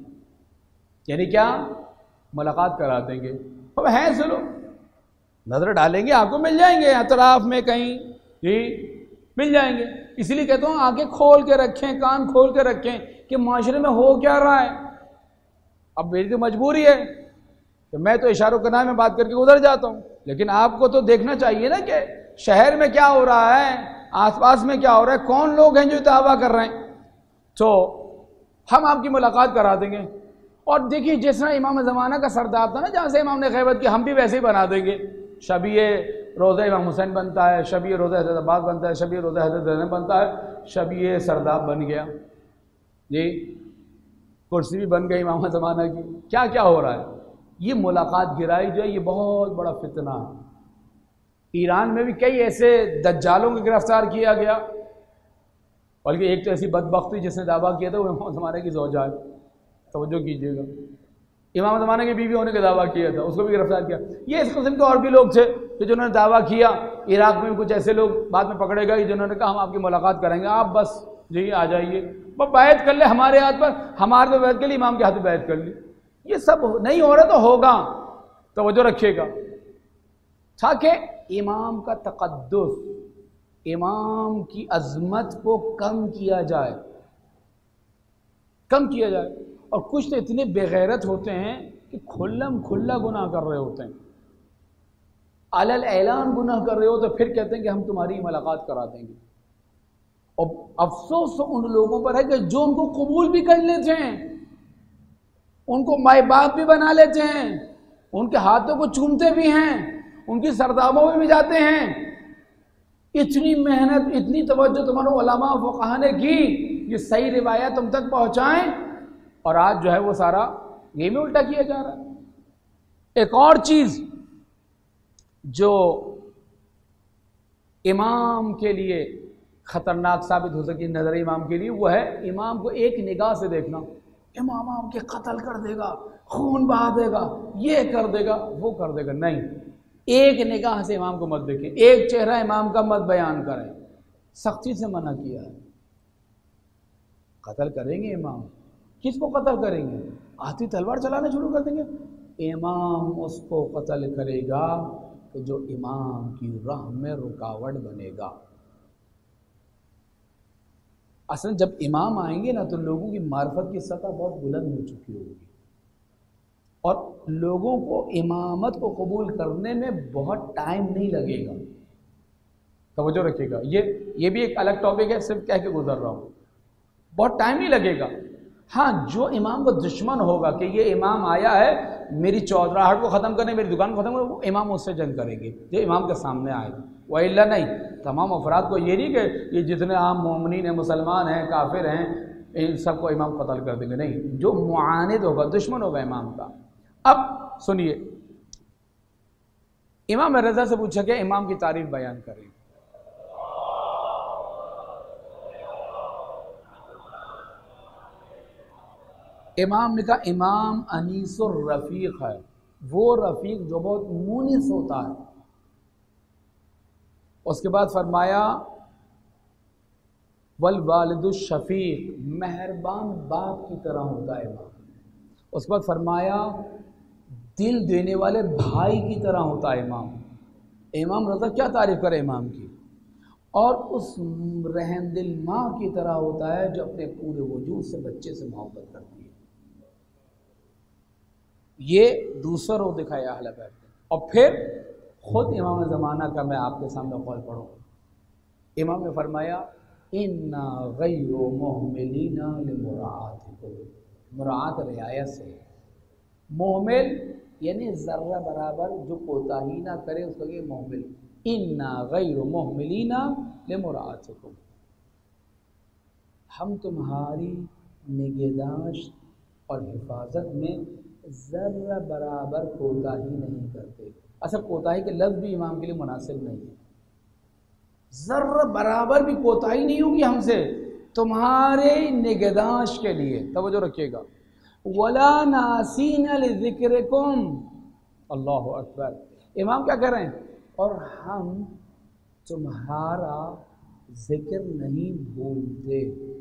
यानी क्या? मुलाकात करा देंगे। अब हैं से लोग नज़र डालेंगे आपको मिल जाएंगे, अतराफ में कहीं जी मिल जाएंगे। इसीलिए कहता हूँ आंखें खोल के रखें, कान खोल के रखें कि माशरे में हो क्या रहा है। अब मेरी तो मजबूरी है कि मैं तो इशारों के नाम में बात करके उधर जाता हूँ, लेकिन आपको तो देखना चाहिए ना कि शहर में क्या हो रहा है, आसपास में क्या हो रहा है, कौन लोग हैं जो दावा कर रहे हैं। तो हम आपकी मुलाकात करा देंगे। और देखिए जिस तरह इमाम ज़माना का सरदार था ना, जहाँ से इमाम ने ग़ैबत की, हम भी वैसे ही बना देंगे। शबीए रोज़ा इमाम हुसैन बनता है, शबीए रोज़ा हज़रत अब्बास बनता है, शबीए रोज़ा हज़रत ज़ैनब बनता है, शबीए सरदार बन गया जी, कुर्सी भी बन गई इमाम ज़माना की। क्या क्या हो रहा है? ये मुलाकात गिराई जो है ये बहुत बड़ा फितना है। ईरान में भी कई ऐसे दज्जालों को गिरफ्तार किया गया, बल्कि एक तो ऐसी बदबख्ती जिसने दावा किया था वो इमाम ज़माने की ज़ौजा है। तवज्जो कीजिएगा, इमाम ज़माने की बीवी होने का दावा किया था, उसको भी गिरफ्तार किया। ये इस किस्म के और भी लोग थे कि जिन्होंने दावा किया। इराक़ में भी कुछ ऐसे लोग बाद में पकड़े गए जिन्होंने कहा हम आपकी मुलाकात करेंगे, आप बस जी आ जाइए, बस बैत कर ले हमारे हाथ पर, हमारे पे बैत कर ली, इमाम के हाथ पे बैत कर ली। ये सब नहीं हो रहा तो होगा, तवज्जो रखिएगा। ताकि इमाम का तक़द्दुस, इमाम की अज़मत को कम किया जाए, कम किया जाए। और कुछ तो इतने बेगैरत होते हैं कि खुल्लम खुल्ला गुनाह कर रहे होते हैं, अलल ऐलान गुनाह कर रहे हो, तो फिर कहते हैं कि हम तुम्हारी मुलाकात करा देंगे। और अफसोस तो उन लोगों पर है कि जो उनको कबूल भी कर लेते हैं, उनको माए बाप भी बना लेते हैं, उनके हाथों को चूमते भी हैं, उनकी सरदामों में भी जाते हैं। इतनी मेहनत, इतनी तवज्जो तुम्हारे उलमा फ़ुक़हा ने की ये सही रिवायत तुम तक पहुँचाएँ, और आज जो है वो सारा ये में उल्टा किया जा रहा है। एक और चीज़ जो इमाम के लिए ख़तरनाक साबित हो सकती है, नज़र इमाम के लिए, वो है इमाम को एक निगाह से देखना। इमाम आपके कत्ल कर देगा, खून बहा देगा, ये कर देगा, वो कर देगा। नहीं, एक निगाह से इमाम को मत देखें, एक चेहरा इमाम का मत बयान करें, सख्ती से मना किया है। कत्ल करेंगे इमाम, किसको कत्ल करेंगे? हाथी तलवार चलाना शुरू कर देंगे? इमाम उसको कत्ल करेगा कि जो इमाम की राह में रुकावट बनेगा। असल जब इमाम आएंगे ना तो लोगों की मार्फत की सतह बहुत बुलंद हो चुकी होगी और लोगों को इमामत को कबूल करने में बहुत टाइम नहीं लगेगा। तवज्जो रखिएगा, ये भी एक अलग टॉपिक है, सिर्फ कह के गुजर रहा हूँ। बहुत टाइम नहीं लगेगा। हाँ, जो इमाम को दुश्मन होगा कि ये इमाम आया है मेरी चौधराहट को ख़त्म करने, मेरी दुकान को ख़त्म करने, वो इमाम उससे जंग करेंगे जो इमाम के सामने आएगा। वही नहीं, तमाम अफराद को ये नहीं कि ये जितने आम मोमिनीन हैं, मुसलमान हैं, काफिर हैं, इन सबको इमाम कत्ल कर देंगे। नहीं, जो मुआनिद होगा, दुश्मन होगा इमाम का। अब सुनिए, इमाम रज़ा से पूछा गया इमाम की तारीफ बयान करें। इमाम ने कहा इमाम अनीसुर रफ़ीक है, वो रफ़ीक जो बहुत मुनीस होता है। उसके बाद फरमाया वल वालिदुश शफ़ीक, मेहरबान बाप की तरह होता है इमाम। उसके बाद फरमाया दिल देने वाले भाई की तरह होता है इमाम। इमाम रज़ा क्या तारीफ़ करे इमाम की। और उस रहमदिल माँ की तरह होता है जो अपने पूरे वजूद से बच्चे से मोहब्बत करती है। ये दूसरा रो दिखाया अहले बैत ने। और फिर खुद इमाम ज़माना का मैं आपके सामने कौल पढ़ूँ। इमाम ने फरमाया इन्ना गैरु मुहमिलीना लिमुराअतिकुम, मुराअत रियायत से। मोहमिल यानी ज़र्रा बराबर जो कोताही ना करे उसको ये मोहमिल। इन्ना गैरु मुहमिलीना लिमुराअतिकुम, हम तुम्हारी निगहदाश्त और हिफाजत में ज़र्रा बराबर कोताही नहीं करते। अच्छा, कोताही के लफ्ज़ भी इमाम के लिए मुनासिब नहीं है। ज़र्रा बराबर भी कोताही नहीं होगी हमसे तुम्हारे निगहदाश्त के लिए। तवज्जो रखिएगा। वला नासीन लिज़िक्रिकुम, अल्लाहु अकबर। इमाम क्या कह रहे हैं? और हम तुम्हारा जिक्र नहीं भूलते,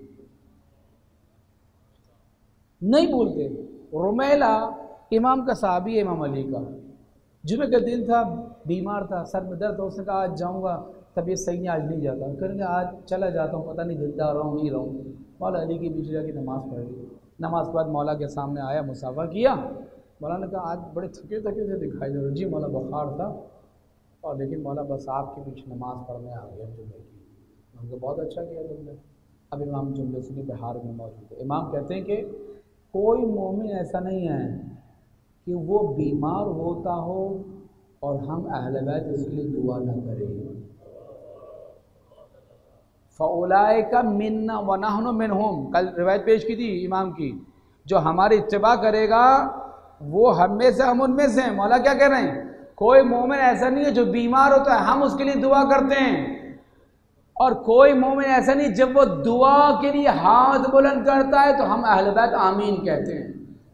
नहीं भूलते। रुमैला इमाम का साहबी है, इमाम अली का। जुमे का दिन था, बीमार था, सर में दर्द था। उसने कहा आज जाऊँगा, तबीयत सही नहीं, आज नहीं जाता। करेंगे आज चला जाता हूँ, पता नहीं जिंदा रहूँ नहीं रहूँ। मौला अली के पीछे जाके नमाज़ पढ़ ली। नमाज के बाद मौला के सामने आया, मुसाफा किया। मौला ने कहा आज बड़े थके थके से दिखाई दे रहे। जी मौला बुखार था, और लेकिन मौला बस आपके पीछे नमाज़ पढ़ने आ गया जुमे की। उनको बहुत अच्छा किया तुमने। अब इमाम जुम्मे सुनी बिहार में मौजूद है। इमाम कहते हैं कि कोई मोमिन ऐसा नहीं है कि वो बीमार होता हो और हम अहले बैत उसके लिए दुआ न करें। फ़उलाइका मिन्ना व नहनु मिनहुम, कल रिवायत पेश की थी इमाम की, जो हमारी इत्तिबा करेगा वो हम में से, हम उनमें से हैं। मौला क्या कह रहे हैं? कोई मोमिन ऐसा नहीं है जो बीमार होता है हम उसके लिए दुआ करते हैं, और कोई मोमिन ऐसा नहीं जब वो दुआ के लिए हाथ बुलंद करता है तो हम अहले बैत आमीन कहते हैं।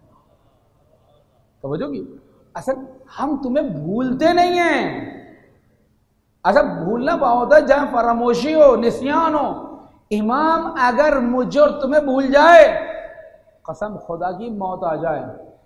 समझो कि असल हम तुम्हें भूलते नहीं हैं। अच्छा, भूलना बहुत होता है जहां फरामोशी हो, निस्यान हो। इमाम अगर मुझे और तुम्हें भूल जाए, कसम खुदा की मौत आ जाए,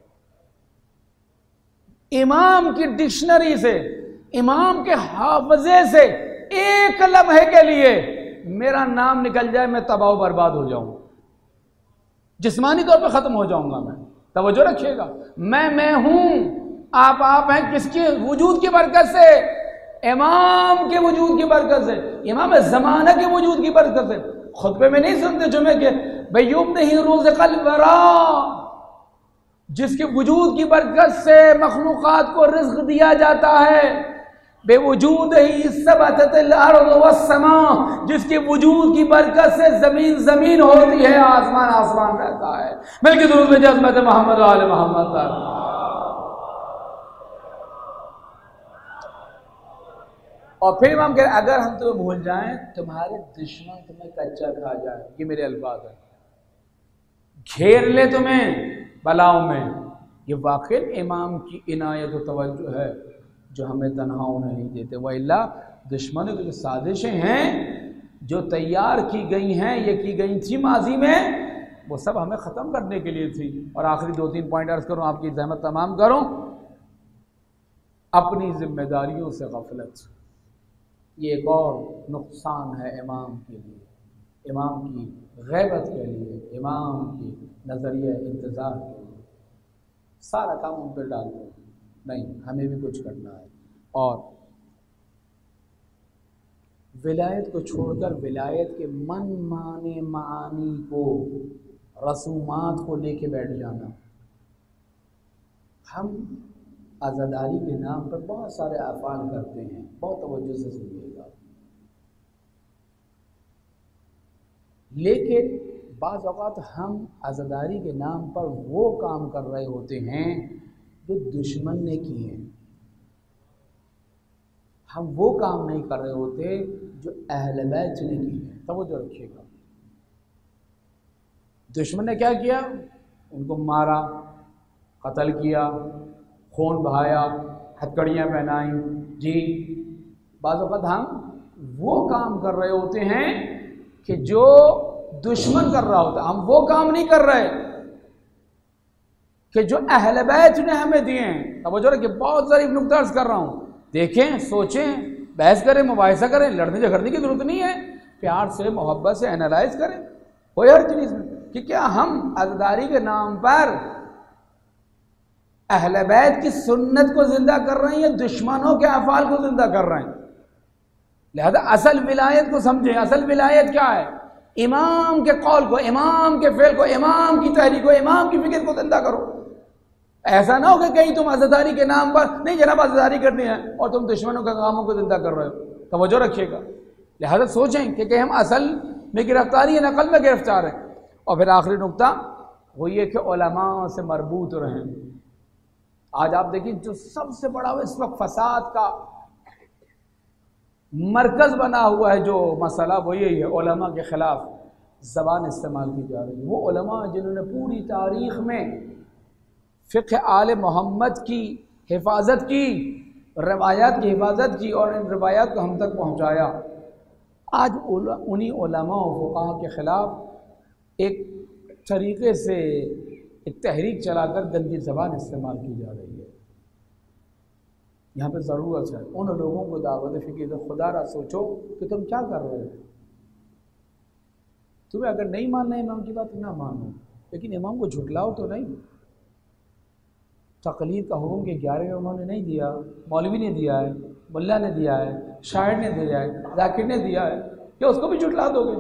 इमाम की डिक्शनरी से, इमाम के हाफजे से एक लम्हे के लिए मेरा नाम निकल जाए, मैं तबाह बर्बाद हो जाऊं, जिस्मानी तौर पे खत्म हो जाऊंगा मैं। तवज्जो रखिएगा, मैं हूं, आप हैं, किसकी वजूद की बरकत से? इमाम के वजूद की बरकत से, इमाम ज़माना के वजूद की बरकत से। खुतबे में नहीं सुनते जुमे के, बयूब नहीं रोज़ कल वरा, जिसके वजूद की बरकत से मखलूक़ात को रिज़्क़ दिया जाता है। बेवजूद ही सबतल अर्ज़ वस्समा, जिसके वजूद की बरकत से ज़मीन ज़मीन होती है, आसमान आसमान रहता है। बल्कि दुरूद में जज़्बत मोहम्मद आले मोहम्मद। और फिर इमाम कह रहे अगर हम तुम्हें भूल जाएं, तुम्हारे दुश्मन तुम्हें कच्चा खा जाए। ये मेरे अल्फाज हैं। घेर ले तुम्हें बलाओं में। ये वाकई इमाम की इनायत व तवज्जो है जो हमें तन्हा होने नहीं देते। वइल्ला दुश्मनों की जो साजिशें हैं जो तैयार की गई हैं, ये की गई थी माजी में, वो सब हमें ख़त्म करने के लिए थी। और आखिरी 2-3 पॉइंट अर्ज करूँ, आपकी ज़हमत तमाम करूँ। अपनी जिम्मेदारियों से गफलत, ये एक और नुकसान है इमाम के लिए, इमाम की गैबत के लिए, इमाम की नज़रिया इंतज़ार के लिए। सारा काम उन पर डाल दो, नहीं हमें भी कुछ करना है। और विलायत को छोड़कर विलायत के मन माने मानी को, रसूमात को लेके बैठ जाना। हम आज़ादारी के नाम पर बहुत सारे अफ़आल करते हैं, बहुत तवज्जो से सुनिएगा। लेकिन बाज़ औक़ात हम आज़ादारी के नाम पर वो काम कर रहे होते हैं जो दुश्मन ने किए हैं। हम वो काम नहीं कर रहे होते जो अहले बैत ने किए हैं। तवज्जो रखिएगा। दुश्मन ने क्या किया? उनको मारा, कत्ल किया, खून बहाया, हथकड़ियाँ पहनाई। जी, बाज़ औक़ात हम वो काम कर रहे होते हैं कि जो दुश्मन कर रहा होता। हम वो काम नहीं कर रहे कि जो अहले बैत ने हमें दिए हैं। तवज्जो रखिए, बहुत ज़रीफ नुक्ता अर्ज़ कर रहा हूँ। देखें, सोचें, बहस करें, मुबाहिसा करें, लड़ने झगड़ने की ज़रूरत नहीं है। प्यार से, मोहब्बत से एनालाइज करें, कोई हर्ज नहीं इसमें कि क्या हम आज़ादारी के नाम पर अहले बैत की सुन्नत को जिंदा कर रहे हैं या दुश्मनों के अफ़ाल को जिंदा कर रहे हैं। लिहाजा असल विलायत को समझें। असल विलायत क्या है? इमाम के कौल को, इमाम के फेल को, इमाम की तहरीक को, इमाम की फिक्र को जिंदा करो। ऐसा ना हो कि कहीं तुम आज़ादारी के नाम पर, नहीं जनाब आज़ादारी करनी है, और तुम दुश्मनों के कामों को जिंदा कर रहे हो। तवज्जो रखिएगा। लिहाजा सोचें कि कहीं हम असल में गिरफ्तारी या नकल में गिरफ्तार हैं। और फिर आखिरी नुक्ता वो ये कि उलमा से मरबूत रहें। आज आप देखिए, जो सबसे बड़ा इस वक्त फसाद का मरकज बना हुआ है जो मसला, वो यही है, उलमा के ख़िलाफ़ ज़बान इस्तेमाल की जा रही है। वो उलमा जिन्होंने पूरी तारीख़ में फ़िक़्ह आले मोहम्मद की हिफाजत की, रवायात की हिफाजत की और इन रवायात को हम तक पहुँचाया, आज उन्हीं उलमा और फ़ुक़हा के ख़िलाफ़ एक तरीक़े से एक तहरीक चलाकर गंदी ज़बान इस्तेमाल की जा रही है। यहाँ पे ज़रूरत है उन लोगों को दावत फ़िक्र, खुदा रा सोचो कि तुम क्या कर रहे हो। तुम्हें अगर नहीं मानना इमाम की बात ना मानो, लेकिन इमाम को झुटलाओ तो नहीं। तक़लीद का हुक्म के 11वें इमाम ने नहीं दिया, मौलवी ने दिया है, मुल्ला ने दिया है, शायर ने दिया है, ज़ाकिर ने दिया है, क्या उसको भी झुटला दोगे?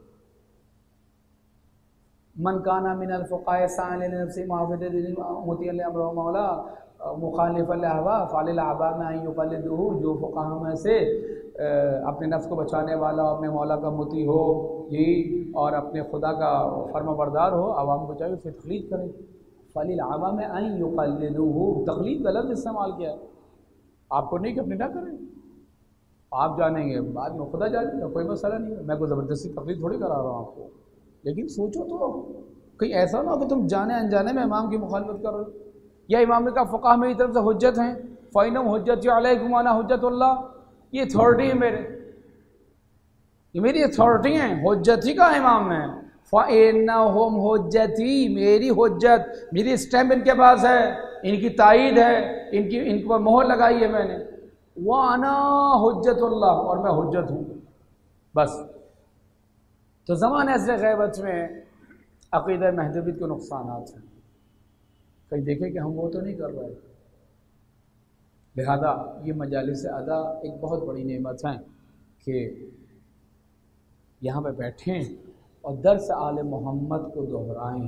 मन काना मिनल फ़ुक़हा साइल नफ्सी मुहाफ़िज़ मुतिअल अम्र मौला मुखालिफ हवा फ़ालिल अबा में आई युक़ल्लिदुहु। जो फ़ुक़हा में से अपने नफ्स को बचाने वाला, अपने मौला का मुती हो जी, और अपने खुदा का फर्माबरदार हो, आवाम को चाहिए उससे तक़लीद करें। फ़ालिल अबा में आई युक़ल्लिदुहु, तक़लीद का लफ्ज़ इस्तेमाल किया है। आपको नहीं कि अपने ना करें, आप जानेंगे बाद में, खुदा जानेगा, कोई मसला नहीं है। मैं कोई ज़बरदस्ती तक़लीद थोड़ी करा रहा हूँ आपको। लेकिन सोचो तो, कहीं ऐसा ना हो कि तुम जाने अनजाने में इमाम की मुखालफत कर रहे हो। या इमाम ने कहा फ़ुक़हा मेरी तरफ से हुज्जत हैं, फ़इन्नहुम हुज्जती अलैकुम व अना हुज्जतुल्लाह, ये अथॉरिटी है मेरे, ये मेरी अथॉरिटी है। हुज्जती का इमाम है, फ़इन्नहुम हुज्जती, मेरी हुज्जत, मेरी स्टैम्प इनके पास है, इनकी तायीद है, इनकी पर मोहर लगाई है मैंने। व अना हुज्जतुल्लाह, और मैं हुज्जत हूँ बस। तो ज़माने असर ग़ैबत में अक़ीदा महदूबियत के नुकसानात हैं। कहीं देखें कि हम वो तो नहीं कर रहे। लिहाजा ये मजालिस अदा एक बहुत बड़ी नेमत है कि यहाँ पे बैठें और दर्स आले मोहम्मद को दोहराएँ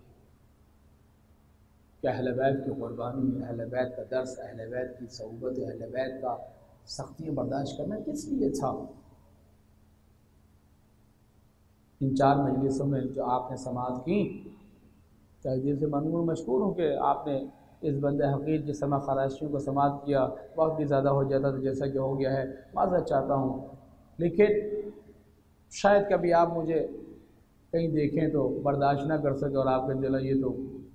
कि अहले बैत की क़ुरबानी, अहले बैत का दर्स, अहले बैत की सऊबत, अहले बैत का सख्तियाँ बर्दाश्त करना किस लिए था। इन 4 मजलिसों में जो आपने समाअत की, तहदीर से ममनून मशकूर हूँ कि आपने इस बंदे हक़ीक़ की समा ख़राशियों को समाअत किया। वक्त भी ज़्यादा हो जाता तो जैसा कि हो गया है, माज़रत चाहता हूँ। लेकिन शायद कभी आप मुझे कहीं देखें तो बर्दाश्त ना कर सके और आप कहें चलो ये तो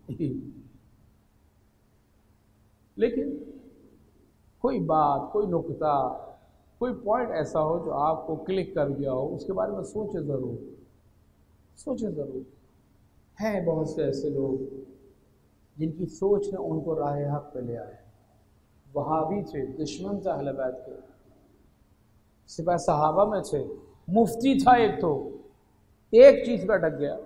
लेकिन कोई बात, कोई नुक्ता, कोई पॉइंट ऐसा हो जो आपको क्लिक कर गया हो, उसके बारे में सोचे ज़रूर, सोचे ज़रूर। हैं बहुत से ऐसे लोग जिनकी सोच ने उनको राह हक पे ले आए। वहाबी थे, दुश्मन थे अहले बैत के, सिपा सहाबा में थे, मुफ्ती था एक, तो एक चीज़ पर अटक गया।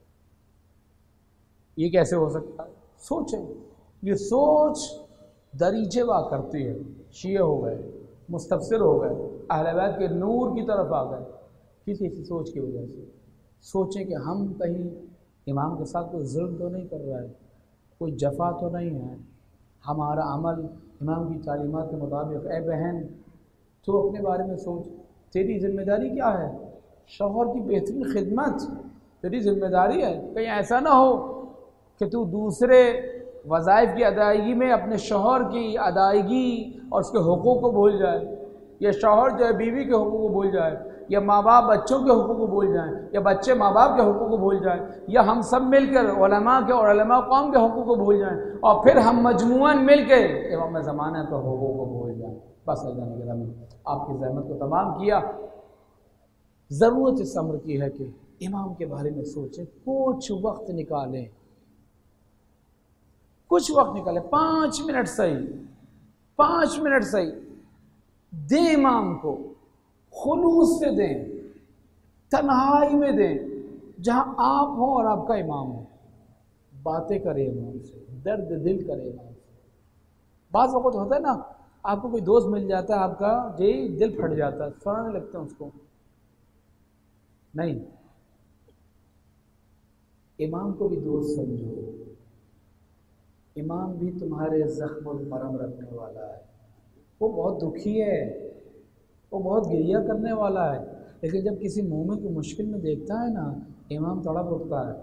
ये कैसे हो सकता है? सोचें। ये सोच दरीचे वा करती है। शिये हो गए, मुस्तफसिर हो गए, अहले बैत के नूर की तरफ आ गए, किसी सोच की वजह से। सोचें कि हम कहीं इमाम के साथ कोई जुल्म तो नहीं कर रहा है, कोई जफा तो नहीं है, हमारा अमल इमाम की तालीमात के मुताबिक। ए बहन, तो अपने बारे में सोच, तेरी जिम्मेदारी क्या है? शौहर की बेहतरीन खिदमत तेरी जिम्मेदारी है। कहीं ऐसा ना हो कि तू दूसरे वज़ाइफ की अदायगी में अपने शौहर की अदायगी और उसके हुकूक़ को भूल जाए, या शौहर जो है बीवी के हुकूक़ को भूल जाए, या माँ बाप बच्चों के हुकूक़ को भूल जाएं, या बच्चे माँ बाप के हुकूक़ को भूल जाएं, या हम सब मिलकर उलमा के और उलमा कौम के हुकूक़ को भूल जाएं, और फिर हम मजमूअन मिलकर इमाम ज़माना के हुकूक़ को भूल जाएं। बस अल्लाह ने आपकी ज़हमत को तमाम किया। ज़रूरत इस अम्र की है कि इमाम के बारे में सोचें, कुछ वक्त निकालें, कुछ वक्त निकालें, 5 मिनट सही, 5 मिनट सही दें इमाम को, खुलूस से दें, तन्हाई में दें, जहां आप हो और आपका इमाम हो। बातें करें इमाम से, दर्द दिल करें इमाम से। बाज़ वक़्त होता है ना, आपको कोई दोस्त मिल जाता है, आपका जी दिल फट जाता है, सुनाने लगते हैं उसको। नहीं, इमाम को भी दोस्त समझो। इमाम भी तुम्हारे ज़ख्म और मरहम रखने वाला है। वो बहुत दुखी है, वो बहुत गिरिया करने वाला है, लेकिन जब किसी मोमिन को मुश्किल में देखता है ना, इमाम तड़प उठता है।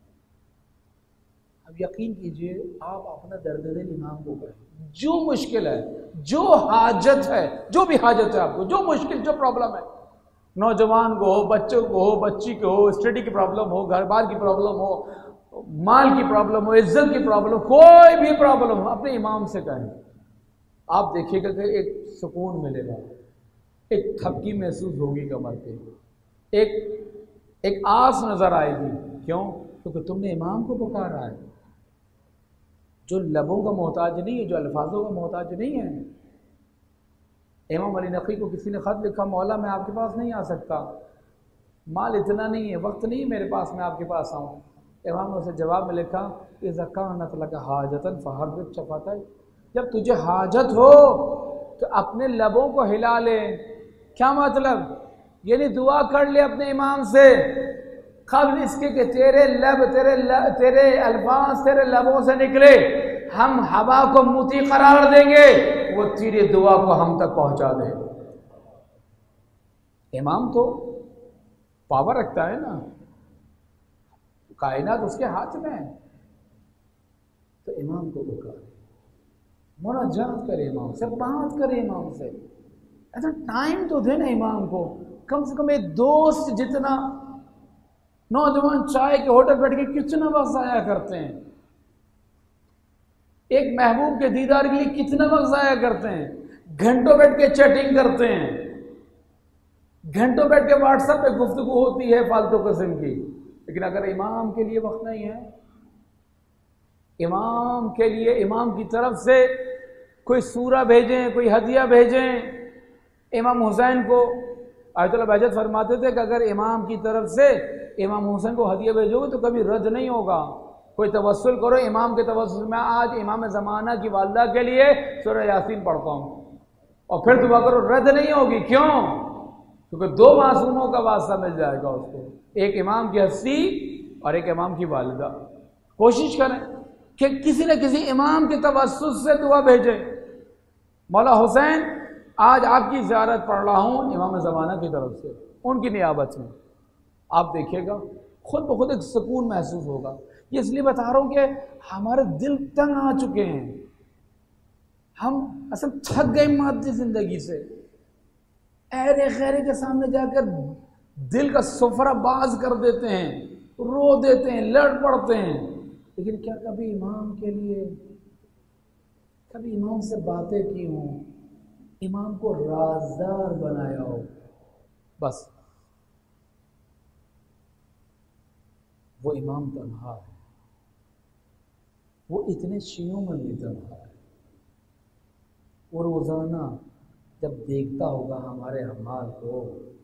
अब यकीन कीजिए, आप अपना दर्द दिल इमाम को कहें, जो मुश्किल है, जो हाजत है, जो भी हाजत है आपको, जो मुश्किल, जो प्रॉब्लम है, नौजवान को हो, बच्चों को हो, बच्ची को हो, स्टडी की प्रॉब्लम हो, घर बार की प्रॉब्लम हो, माल की प्रॉब्लम हो, इज्जत की प्रॉब्लम, कोई भी प्रॉब्लम हो, अपने इमाम से कहें। आप देखिएगा कि एक सुकून मिलेगा, एक थपकी महसूस होगी कमर पे, एक आस नजर आएगी। क्यों? क्योंकि तुमने इमाम को पुकारा है, जो लबों का मोहताज नहीं है, जो अल्फाजों का मोहताज नहीं है। इमाम अली नक़ी को किसी ने ख़त लिखा, मौला मैं आपके पास नहीं आ सकता, माल इतना नहीं है, वक्त नहीं है मेरे पास, मैं आपके पास आऊँ। इमाम ने उसे जवाब में लिखा, इज़्ज़कानत लका हाजतन फ़हर्रिक शफ़तैक, जब तुझे हाजत हो तो अपने लबों को हिला ले। क्या मतलब? यानी दुआ कर ले अपने इमाम से, क़ब्ल इसके कि तेरे तेरे अल्फाज तेरे लबों से निकले, हम हवा को मुती करार देंगे, वो तेरी दुआ को हम तक पहुंचा दे। इमाम तो पावर रखता है ना, कायनात उसके हाथ में है। तो इमाम को पुकारे, मुनाजात करे इमाम से, बात करे इमाम से, ऐसा टाइम तो दे ना इमाम को। कम से कम एक दोस्त जितना नौजवान चाय के होटल बैठ के कितना वक्त ज़ाया करते हैं, एक महबूब के दीदार के लिए कितना वक्त ज़ाया करते हैं, घंटों बैठ के चैटिंग करते हैं, घंटों बैठ के व्हाट्सएप पे गुफ्तगू होती है फालतू किस्म की। लेकिन अगर इमाम के लिए वक्त नहीं है, इमाम के लिए इमाम की तरफ से कोई सूरा भेजें, कोई हदिया भेजें। इमाम हुसैन को आयतुल्लाह बहजत फरमाते थे कि अगर इमाम की तरफ से इमाम हुसैन को हदिया भेजोगे तो कभी रद्द नहीं होगा। कोई तवस्सुल करो इमाम के तवस्सुल में, आज इमाम ज़माना की वालदा के लिए सूरह यासीन पढ़ता हूँ, और फिर दुआ करो, रद्द नहीं होगी। क्यों? क्योंकि 2 मासूमों का वास्ता मिल जाएगा उसको, एक इमाम की हस्ती और एक इमाम की वालिदा। कोशिश करें कि किसी न किसी इमाम के तवस्सुल से दुआ भेजें। मौला हुसैन आज आपकी ज़ियारत पढ़ रहा हूँ इमाम ज़माना की तरफ से, उनकी नियाबत में। आप देखिएगा खुद ब खुद एक सुकून महसूस होगा। ये इसलिए बता रहा हूँ कि हमारे दिल तंग आ चुके हैं, हम असल थक गए मादी ज़िंदगी से। ऐरे खैरे के सामने जाकर दिल का सुफरा बाज कर देते हैं, रो देते हैं, लड़ पड़ते हैं। लेकिन क्या कभी इमाम के लिए, कभी इमाम से बातें की हों, इमाम को राजदार बनाया हो? बस वो इमाम तन्हा है, वो इतने शियों में भी तन्हा है। वो रोज़ाना जब देखता होगा हमारे अमाल को,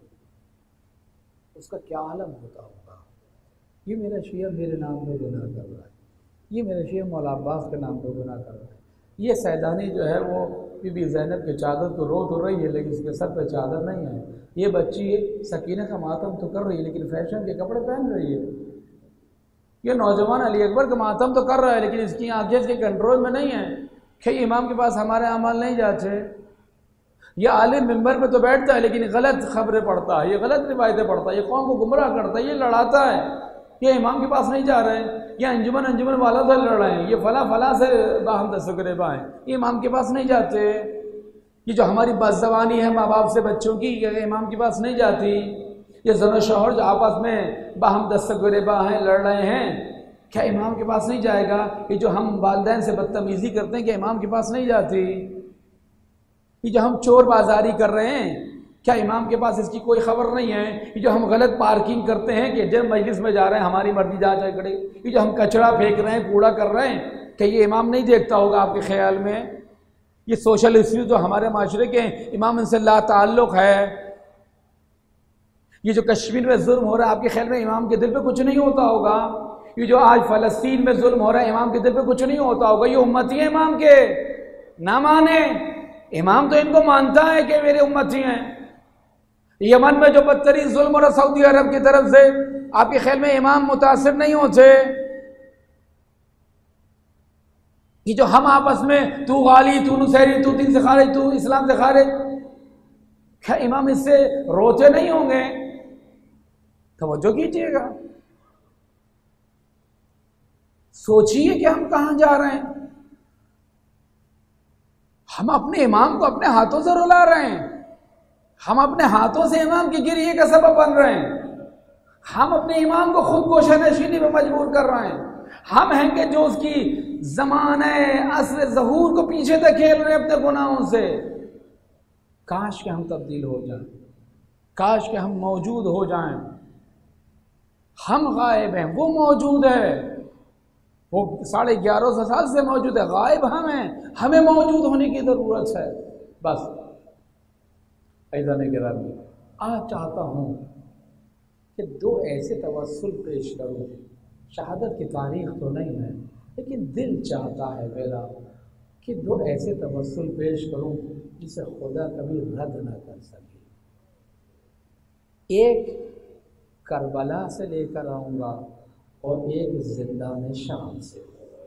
उसका क्या आलम होता होगा। ये मेरा शिया मेरे नाम पे गुनाह कर रहा है, ये मेरा शिया मौला अब्बास के नाम पे गुनाह कर रहा है, ये सैदानी जो है वो बीबी ज़ैनब की चादर तो रो तो रही है लेकिन उसके सर पे चादर नहीं है, ये बच्ची सकीना का मातम तो कर रही है लेकिन फैशन के कपड़े पहन रही है, ये नौजवान अली अकबर का मातम तो कर रहा है लेकिन इसकी आंखें इसके कंट्रोल में नहीं है। क्या इमाम के पास हमारे अमाल नहीं जाते? ये आलिम मिंबर पे तो बैठता है लेकिन गलत खबरें पढ़ता है, ये गलत रिवायतें पढ़ता है, ये कौम को गुमराह करता है, ये लड़ाता है, ये इमाम के पास नहीं जा रहे हैं, ये अंजुमन वाला से लड़ रहे हैं, ये फला से बाहम दस्तगरेबा हैं, ये इमाम के पास नहीं जाते। ये जो हमारी बदज़बानी है माँ बाप से बच्चों की, ये इमाम के पास नहीं जाती। ये ज़न शौहर जो आपस में बाहम दस्तगरेबा हैं, लड़ रहे हैं, क्या इमाम के पास नहीं जाएगा? ये जो हम वालिदैन से बदतमीज़ी करते हैं, क्या इमाम के पास नहीं जाती? ये जो हम चोर बाजारी कर रहे हैं, क्या इमाम के पास इसकी कोई खबर नहीं है? ये जो हम गलत पार्किंग करते हैं कि जब मजलिस में जा रहे हैं हमारी मर्जी जा जाए खड़े, ये जो हम कचरा फेंक रहे हैं, कूड़ा कर रहे हैं, क्या ये इमाम नहीं देखता होगा आपके ख्याल में? ये सोशल इश्यू जो हमारे माशरे के इमाम इनसे ला ताल्लुक है, ये जो कश्मीर में जुल्म हो रहा है आपके ख्याल में इमाम के दिल पे कुछ नहीं होता होगा? ये जो आज फ़लस्तीन में जुल्म हो रहा है इमाम के दिल पे कुछ नहीं होता होगा? ये उम्मती है इमाम के, ना माने, इमाम तो इनको मानता है कि मेरे उम्मती हैं। यमन में जो बदतरीन जुल्म हो रहा सऊदी अरब की तरफ से, आपके ख्याल में इमाम मुतासिर नहीं होते? ये जो हम आपस में तू गाली, तू नुसैरी, तू दीन से खारिज, तू इस्लाम से खारिज, क्या इमाम इससे रोते नहीं होंगे? तवज्जो कीजिएगा, सोचिए कि हम कहां जा रहे हैं। हम अपने इमाम को अपने हाथों से रुला रहे हैं, हम अपने हाथों से इमाम की गिरिए का सबब बन रहे हैं, हम अपने इमाम को खुद गोशानशीनी में मजबूर कर रहे हैं। हम हैं कि जो उसकी ज़माने असर ज़हूर को पीछे तक खेल रहे हैं अपने गुनाहों से। काश के हम तब्दील हो जाएं, काश के हम मौजूद हो जाएं। हम गायब हैं, वो मौजूद है, वो 1150 साल से मौजूद है, गायब हम हैं, हमें मौजूद होने की ज़रूरत है। बस ऐज़ान गिरामी, आज चाहता हूँ कि दो ऐसे तवस्सुल पेश करूँ। शहादत की तारीख तो नहीं है लेकिन दिल चाहता है मेरा कि दो ऐसे तवस्सुल पेश करूँ जिसे खुदा कभी रद्द न कर सके। एक करबला से लेकर आऊँगा और एक ज़िंदान शाम से।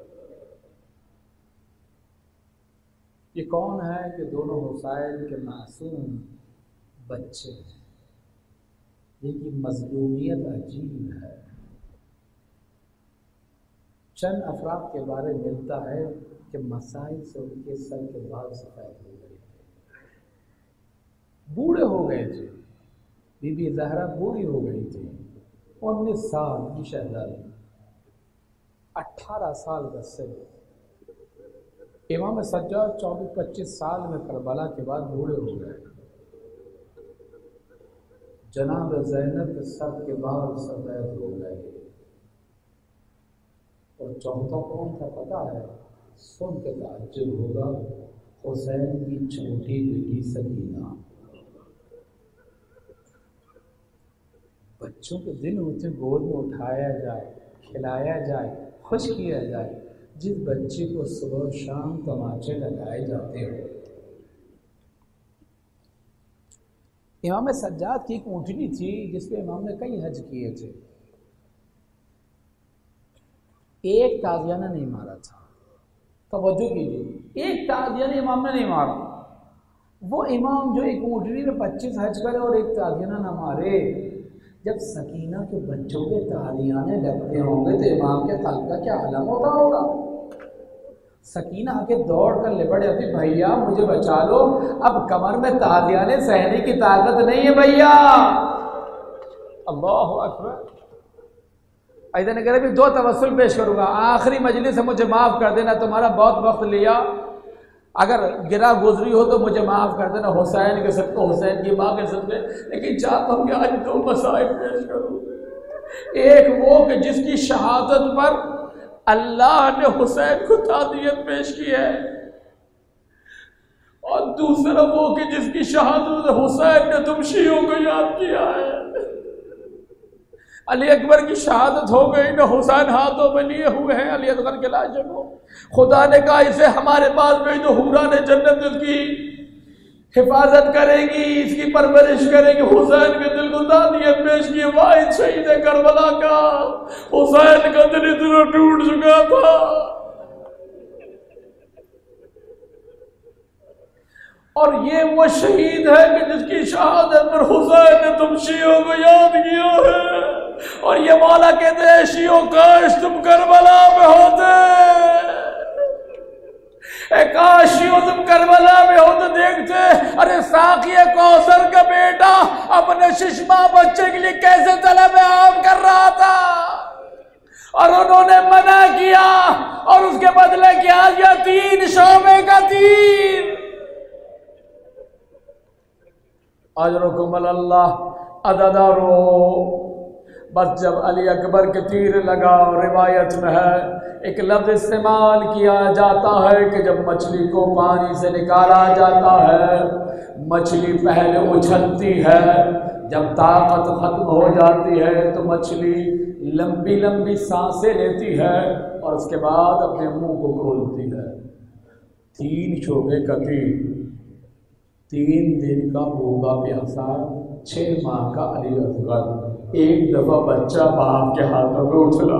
ये कौन है कि दोनों हुसैन के मासूम बच्चे हैं, जिनकी मज़लूमियत अजीब है। चंद अफराद के बारे में मिलता है कि मसाइल से उनके सर के बाल सफ़ेद हो गए थे, बूढ़े हो गए थे। बीबी ज़हरा बूढ़ी हो गई थी, 19 साल की शहज़ादी, 18 साल का सिर। इमाम सज्जाद 24-25 साल में करबला के बाद बूढ़े हो गए। जनाब ज़ैनब के सर के बाल सफ़ेद हो गए। और चौथा कौन था पता है? सुन के ताज्जुब होगा, हुसैन की छोटी बेटी सकीना। बच्चों के दिन उसे गोद में उठाया जाए, खिलाया जाए, खुश किया जाए, जिस बच्चे को सुबह शाम तमाचे लगाए जाते हो। इमाम सज्जाद की एक ऊँटनी थी जिसपे इमाम ने कई हज किए थे। एक ताजियाना नहीं मारा था, तवज्जो कीजिए, एक ताजियाना इमाम ने नहीं मारा। वो इमाम जो एक ऊँटनी में 25 हज करे और एक ताजियाना ना मारे, जब सकीना के बच्चों के तालियाने लगते होंगे तो इमाम के कल्ब का क्या आलम होता होगा। सकीना आके दौड़ कर लिपट जाती, भैया मुझे बचा लो, अब कमर में तालियाने सहने की ताकत नहीं है भैया। अल्लाहु अकबर। ऐसा नहीं करे भी 2 तवस्सुल पेश करूंगा, आखिरी मजलिस से मुझे माफ कर देना, तुम्हारा बहुत वक्त लिया, अगर गिरा गुजरी हो तो मुझे माफ कर देना, हुसैन के सदक़े, हुसैन की माँ के सदक़े। लेकिन चाहता हूँ कि आज 2 मसाइल पेश करूँ। एक वो कि जिसकी शहादत पर अल्लाह ने हुसैन को तादियत पेश की है, और दूसरा वो कि जिसकी शहादत हुसैन ने तुम शियों को याद किया है। अली अकबर की शहादत हो गई ना, हुसैन हाथों में लिए हुए हैं अली असगर के लाशों को। खुदा ने कहा इसे हमारे पास भेज दो, हुरा ने जन्नत इसकी हिफाजत करेगी, इसकी परवरिश करेगी। हुसैन के दिल को तादियत पेश की, वाहिद शहीद करबला का हुसैन का दिल इतना टूट चुका था। और ये वो शहीद है कि जिसकी शहादत पर हुसैन ने तुम शियों को याद किया है। और ये मौला कहते हैं शियों काश तुम करबला में होते, काश शियों तुम करबला में होते, देखते अरे साक़िए कौसर का बेटा अपने शिशमा बच्चे के लिए कैसे तलब आम कर रहा था, और उन्होंने मना किया और उसके बदले क्या किया, 3 शौबे का तीर। अजरुकुम अल्लाह अददारो। बस जब अली अकबर के तीर लगा, रिवायत में है एक लफ्ज़ इस्तेमाल किया जाता है कि जब मछली को पानी से निकाला जाता है, मछली पहले उछलती है, जब ताकत खत्म हो जाती है तो मछली लंबी लंबी सांसें लेती है और उसके बाद अपने मुंह को खोलती है। 3 शोबे का तीर, 3 दिन का भूखा प्यासा, 6 माह का अली असगर, एक दफा बच्चा बाप के हाथों में उछला,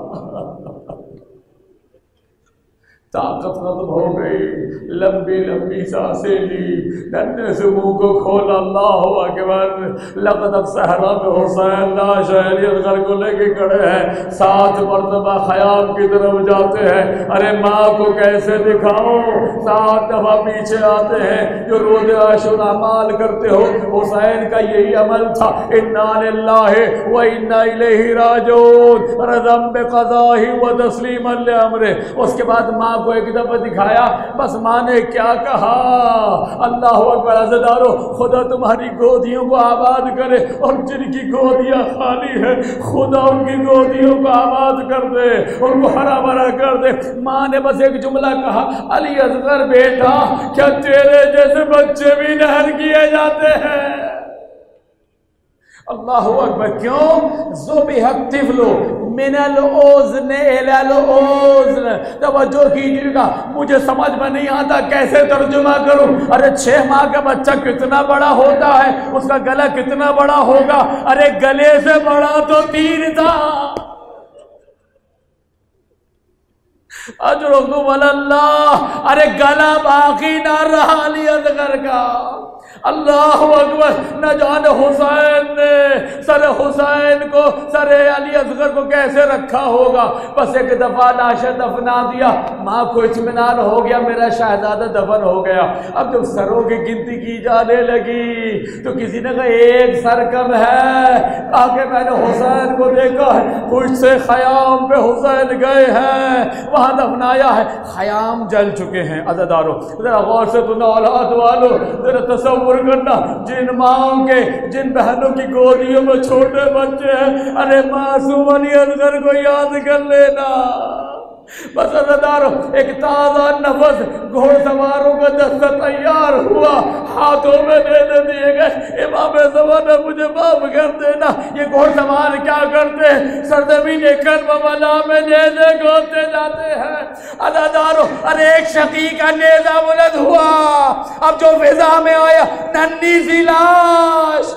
ताकत खत्म हो गई, लंबी लंबी सांसें ली, नन्हे से मुंह को खोला, अल्लाह अकबर। लक़द सहरा में हुसैन लाश अली असगर को लेके खड़े हैं, 7 मरतबा ख़याम की तरफ जाते हैं, अरे माँ को कैसे दिखाओ, 7 दफा पीछे आते हैं। जो रोज़े आशूरा माल करते हो, हुसैन का यही अमल था, इन्ना लिल्लाहि व इन्ना इलैहि राजिऊन, रज़म बिक़ज़ाहि व तस्लीमन लिअम्रिहि। उसके बाद माँ को एक दफा दिखाया, बस माँ ने क्या कहा, अल्लाह अकबर। अज़दारो, खुदा तुम्हारी गोदियों को आबाद करे, और जिनकी गोदियां खाली है खुदा उनकी गोदियों को आबाद कर दे, उनको हरा भरा कर दे। माँ ने बस एक जुमला कहा, अली असगर बेटा, क्या तेरे जैसे बच्चे भी नहर किए जाते हैं? अल्लाह अकबर। क्यों? ज़ुबिहत तिफ़्लु मिनल ओज़्न इलल ओज़्न। तवज्जो कीजिएगा, मुझे समझ में नहीं आता कैसे तर्जुमा करूं। अरे 6 माह का बच्चा कितना बड़ा होता है, उसका गला कितना बड़ा होगा? अरे गले से बड़ा तो तीर था। अजरुकुम अल्लाह, अरे गला बाकी ना रहा अली असगर का। अल्लाह अकबर। न जाने हुसैन ने सर हुसैन को, सर अली असगर को कैसे रखा होगा। बस एक दफा लाशा दफना दिया, माँ को इत्मीनान हो गया, मेरा शहजादा दफन हो गया। अब जब सरों की गिनती की जाने लगी तो किसी ने कहा 1 सर कम है। आगे मैंने हुसैन को देखा है, कुछ से ख़याम पे हुसैन गए हैं, वहाँ दफनाया है, ख़याम जल चुके हैं। अज़दारो, जरा गौर से तुम औलाद वालों जरा तसव्वुर करना, जिन माओं के, जिन बहनों की गोदियों में छोटे बच्चे हैं, अरे मासूम अली असगर को याद कर लेना। बस अज़दारो, एक ताज़ा नफस घोड़सवारों का दस्ता तैयार हुआ, हाथों में लेने दिए गए। इमाम ज़माना मुझे माफ कर देना, ये घोड़सवार क्या करते हैं, सरजमीन करबला में नेज़े गोते जाते हैं। अज़दारो, अरे एक शकी का नेज़ा बुलंद हुआ, अब जो फिजा में आया नन्ही सी लाश।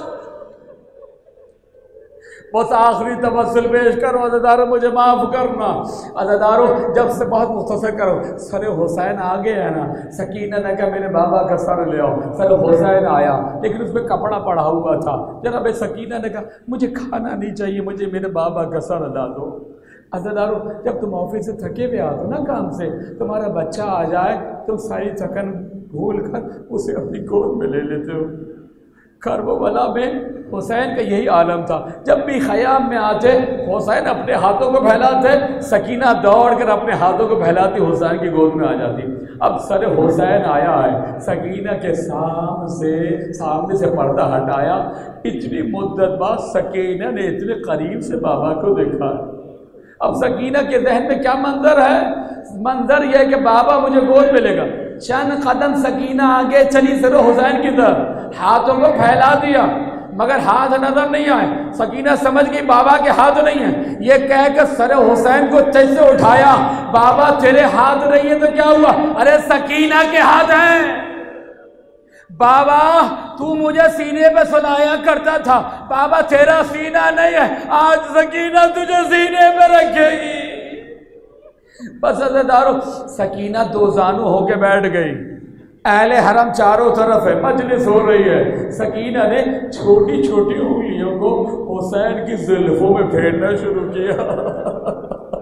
बस आखिरी तवस्सुल पेश करो, अज़दारो मुझे माफ़ करना। अज़दारो, जब से बहुत मुख्तसर करो, सर हुसैन आ गया है ना, सकीना ने कहा मेरे बाबा का सर ले आओ। सर हुसैन आया, लेकिन उसमें कपड़ा पड़ा हुआ था। जनाब सकीना ने कहा मुझे खाना नहीं चाहिए, मुझे मेरे बाबा का सर ला दो। अज़दारो, जब तुम ऑफिस से थके हुए आते हो ना काम से, तुम्हारा बच्चा आ जाए तो सारी थकन भूल कर उसे अपनी गोद में ले लेते हो। करबला में हुसैन का यही आलम था। जब भी ख़याम में आते हुसैन अपने हाथों को फैलाते, सकीना दौड़ कर अपने हाथों को फैलाती हुसैन की गोद में आ जाती। अब सर हुसैन आया है, सकीना के सामने से पर्दा हटाया। इतनी मुद्दत बाद सकीना ने इतने करीब से बाबा को देखा है। अब सकीना के जहन में क्या मंजर है? मंजर यह है कि बाबा मुझे गोद में लेगा। चंद कदम सकीना आगे चली सर हुसैन की तरफ, हाथों को फैला दिया, मगर हाथ नजर नहीं आए। सकीना समझ गई बाबा के हाथ नहीं है। ये कहकर सर हुसैन को जैसे उठाया, बाबा तेरे हाथ नहीं है तो क्या हुआ? अरे सकीना के हाथ हैं। बाबा तू मुझे सीने पे सुलाया करता था, बाबा तेरा सीना नहीं है, आज सकीना तुझे सीने पे रखेगी। बस अज़दारो सकीना दो जानू होके बैठ गई। अहले हरम चारों तरफ है, मजलिस हो रही है। सकीना ने छोटी छोटी उंगलियों को हुसैन की जुल्फों में फेरना शुरू किया।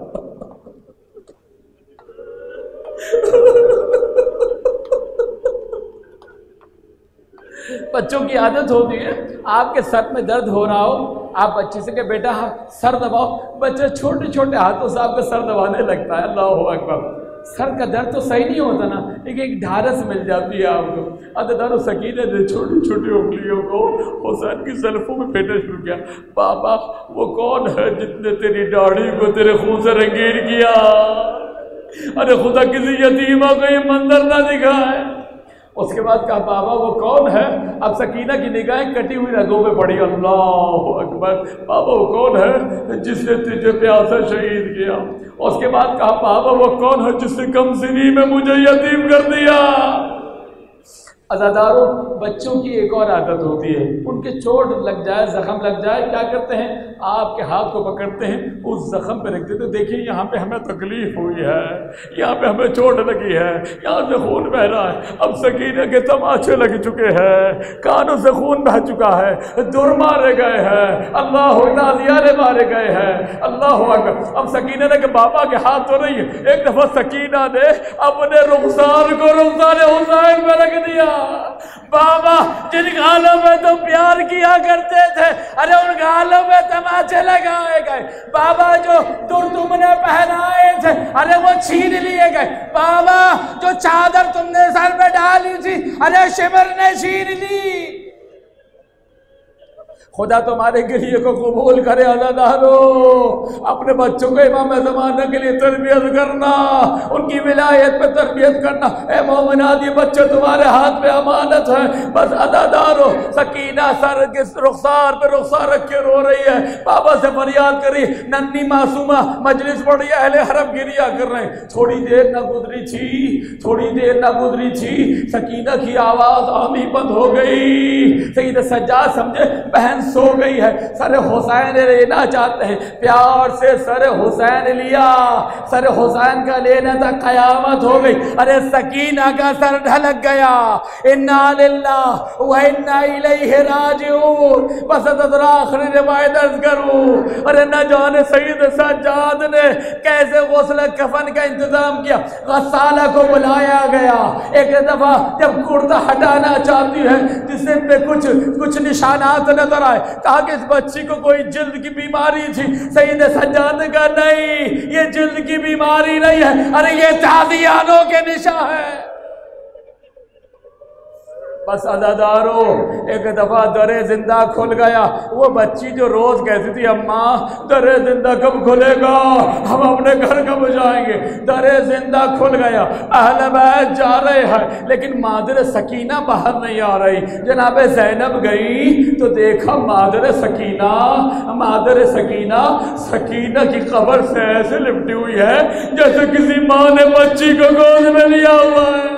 बच्चों की आदत होती है, आपके सर में दर्द हो रहा हो, आप बच्चे से कहे बेटा सर दबाओ, बच्चे छोटे छोटे हाथों से आपका सर दबाने लगता है। अल्लाहु अकबर। सर का दर्द तो सही नहीं होता ना, लेकिन एक ढारस मिल जाती है आपको। अदादारो सकीना ने छोटी छोटी उंगलियों को हुसैन की जुल्फों में फेरना शुरू किया। बाबा वो कौन है जिसने तेरी दाढ़ी को तेरे खून से रंगीन किया? अरे खुदा किसी यतीमा को ये मंजर ना दिखाए। उसके बाद कहा बाबा वो कौन है? अब सकीना की निगाहें कटी हुई रगों में पड़ी। अल्लाह अकबर। बाबा वो कौन है जिसने तुझे प्यासा शहीद किया? उसके बाद कहा बाबा वो कौन है जिसने कम सिनी में मुझे यतीम कर दिया? अज़ादारों बच्चों की एक और आदत होती है, उनके चोट लग जाए, जख्म लग जाए, क्या करते हैं? आपके हाथ को पकड़ते हैं, उस जख्म पे रखते तो देखिए यहाँ पे हमें तकलीफ हुई है, यहाँ पे हमें चोट लगी है, यहाँ से खून बह रहा है। अब सकीना के तमाचे लग चुके हैं, कानों से खून बह चुका है, दुर मारे गए हैं, अल्लाह नाज़ियाने मारे गए हैं। अल्लाह अकबर। अब सकीना ने कि बाबा के हाथ तो नहीं है। एक दफा सकीना ने अपने रुखसार को रुखसार हुसैन पे रख दिया। बाबा जिन गालों में तो प्यार किया करते थे, अरे उन गालों में तमाचे लगाए गए। बाबा जो दुर तुमने पहनाए थे, अरे वो छीन लिए गए। बाबा जो चादर तुमने सर पे डाली थी, अरे शिमर ने छीन ली। खुदा तुम्हारे गिरिए को कबूल करे। अज़ादारो अपने बच्चों को इमाम ज़माना के लिए तरबियत करना, उनकी विलायत पे तरबियत करना। ए मोमिनात ये बच्चे तुम्हारे हाथ में अमानत है। बस अज़ादारो सकीना सर के रुखसार पे रुखसार रख के रो रही है, बाबा से फरियाद करी। नन्ही मासूमा मजलिस पड़ रही है, अहले हरम गिरिया कर रहे हैं। थोड़ी देर ना गुजरी थी, सकीना की आवाज आनी बंद हो गई। सईद सज्जाद समझे बहन सो गई है, सर हुसैन लेना चाहते हैं। प्यार से सर हुसैन लिया, सर हुसैन का लेना था, कयामत हो गई। अरे सकीना का सर ढलक गया। इन्ना लिल्लाहि व इन्ना इलैहि राजिऊन। बस आखिरी रिवायत अर्ज करूं, अरे न जाने सईद सज्जाद ने कैसे गुस्ल कफन का इंतजाम किया। गस्साला को बुलाया गया। एक दफा जब कुर्ता हटाना चाहती है जिससे पे कुछ निशानात नजर आए, कहा कि इस बच्ची को कोई जिल्द की बीमारी थी। सईद सज्जाद का नहीं, ये जिल्द की बीमारी नहीं है, अरे ये ताज़ियानों के निशा है। बस अज़ादारो एक दफा दरे जिंदा खुल गया। वो बच्ची जो रोज कहती थी अम्मा दरे जिंदा कब खुलेगा, हम अपने घर कब जाएंगे, दरे जिंदा खुल गया। अहले बैत जा रहे हैं लेकिन मादर सकीना बाहर नहीं आ रही। जनाब ज़ैनब गई तो देखा मादर सकीना की कब्र से ऐसे लिपटी हुई है जैसे किसी माँ ने बच्ची को गोद में लिया हुआ है।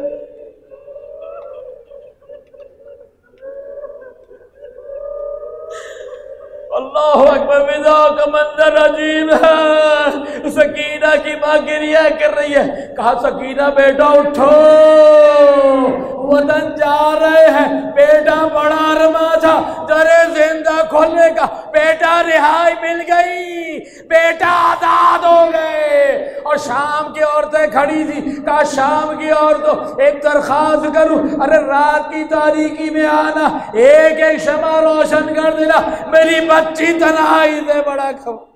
अल्लाह अकबर। विदा का मंजर अजीब है। सकीना की माँ गिरिया कर रही है। कहा सकीना बेटा उठो, वतन जा रहे हैं, बेटा बड़ा अरमा था, दरे जिंदा खोलने का, बेटा रिहाई मिल गई, बेटा आजाद हो गए। और शाम की औरतें खड़ी थी, कहा शाम की औरतों एक दरखास्त करूं, अरे रात की तारीकी में आना, एक एक शमा रोशन कर देना, मेरी बच्ची तन्हाई से बड़ा खबर।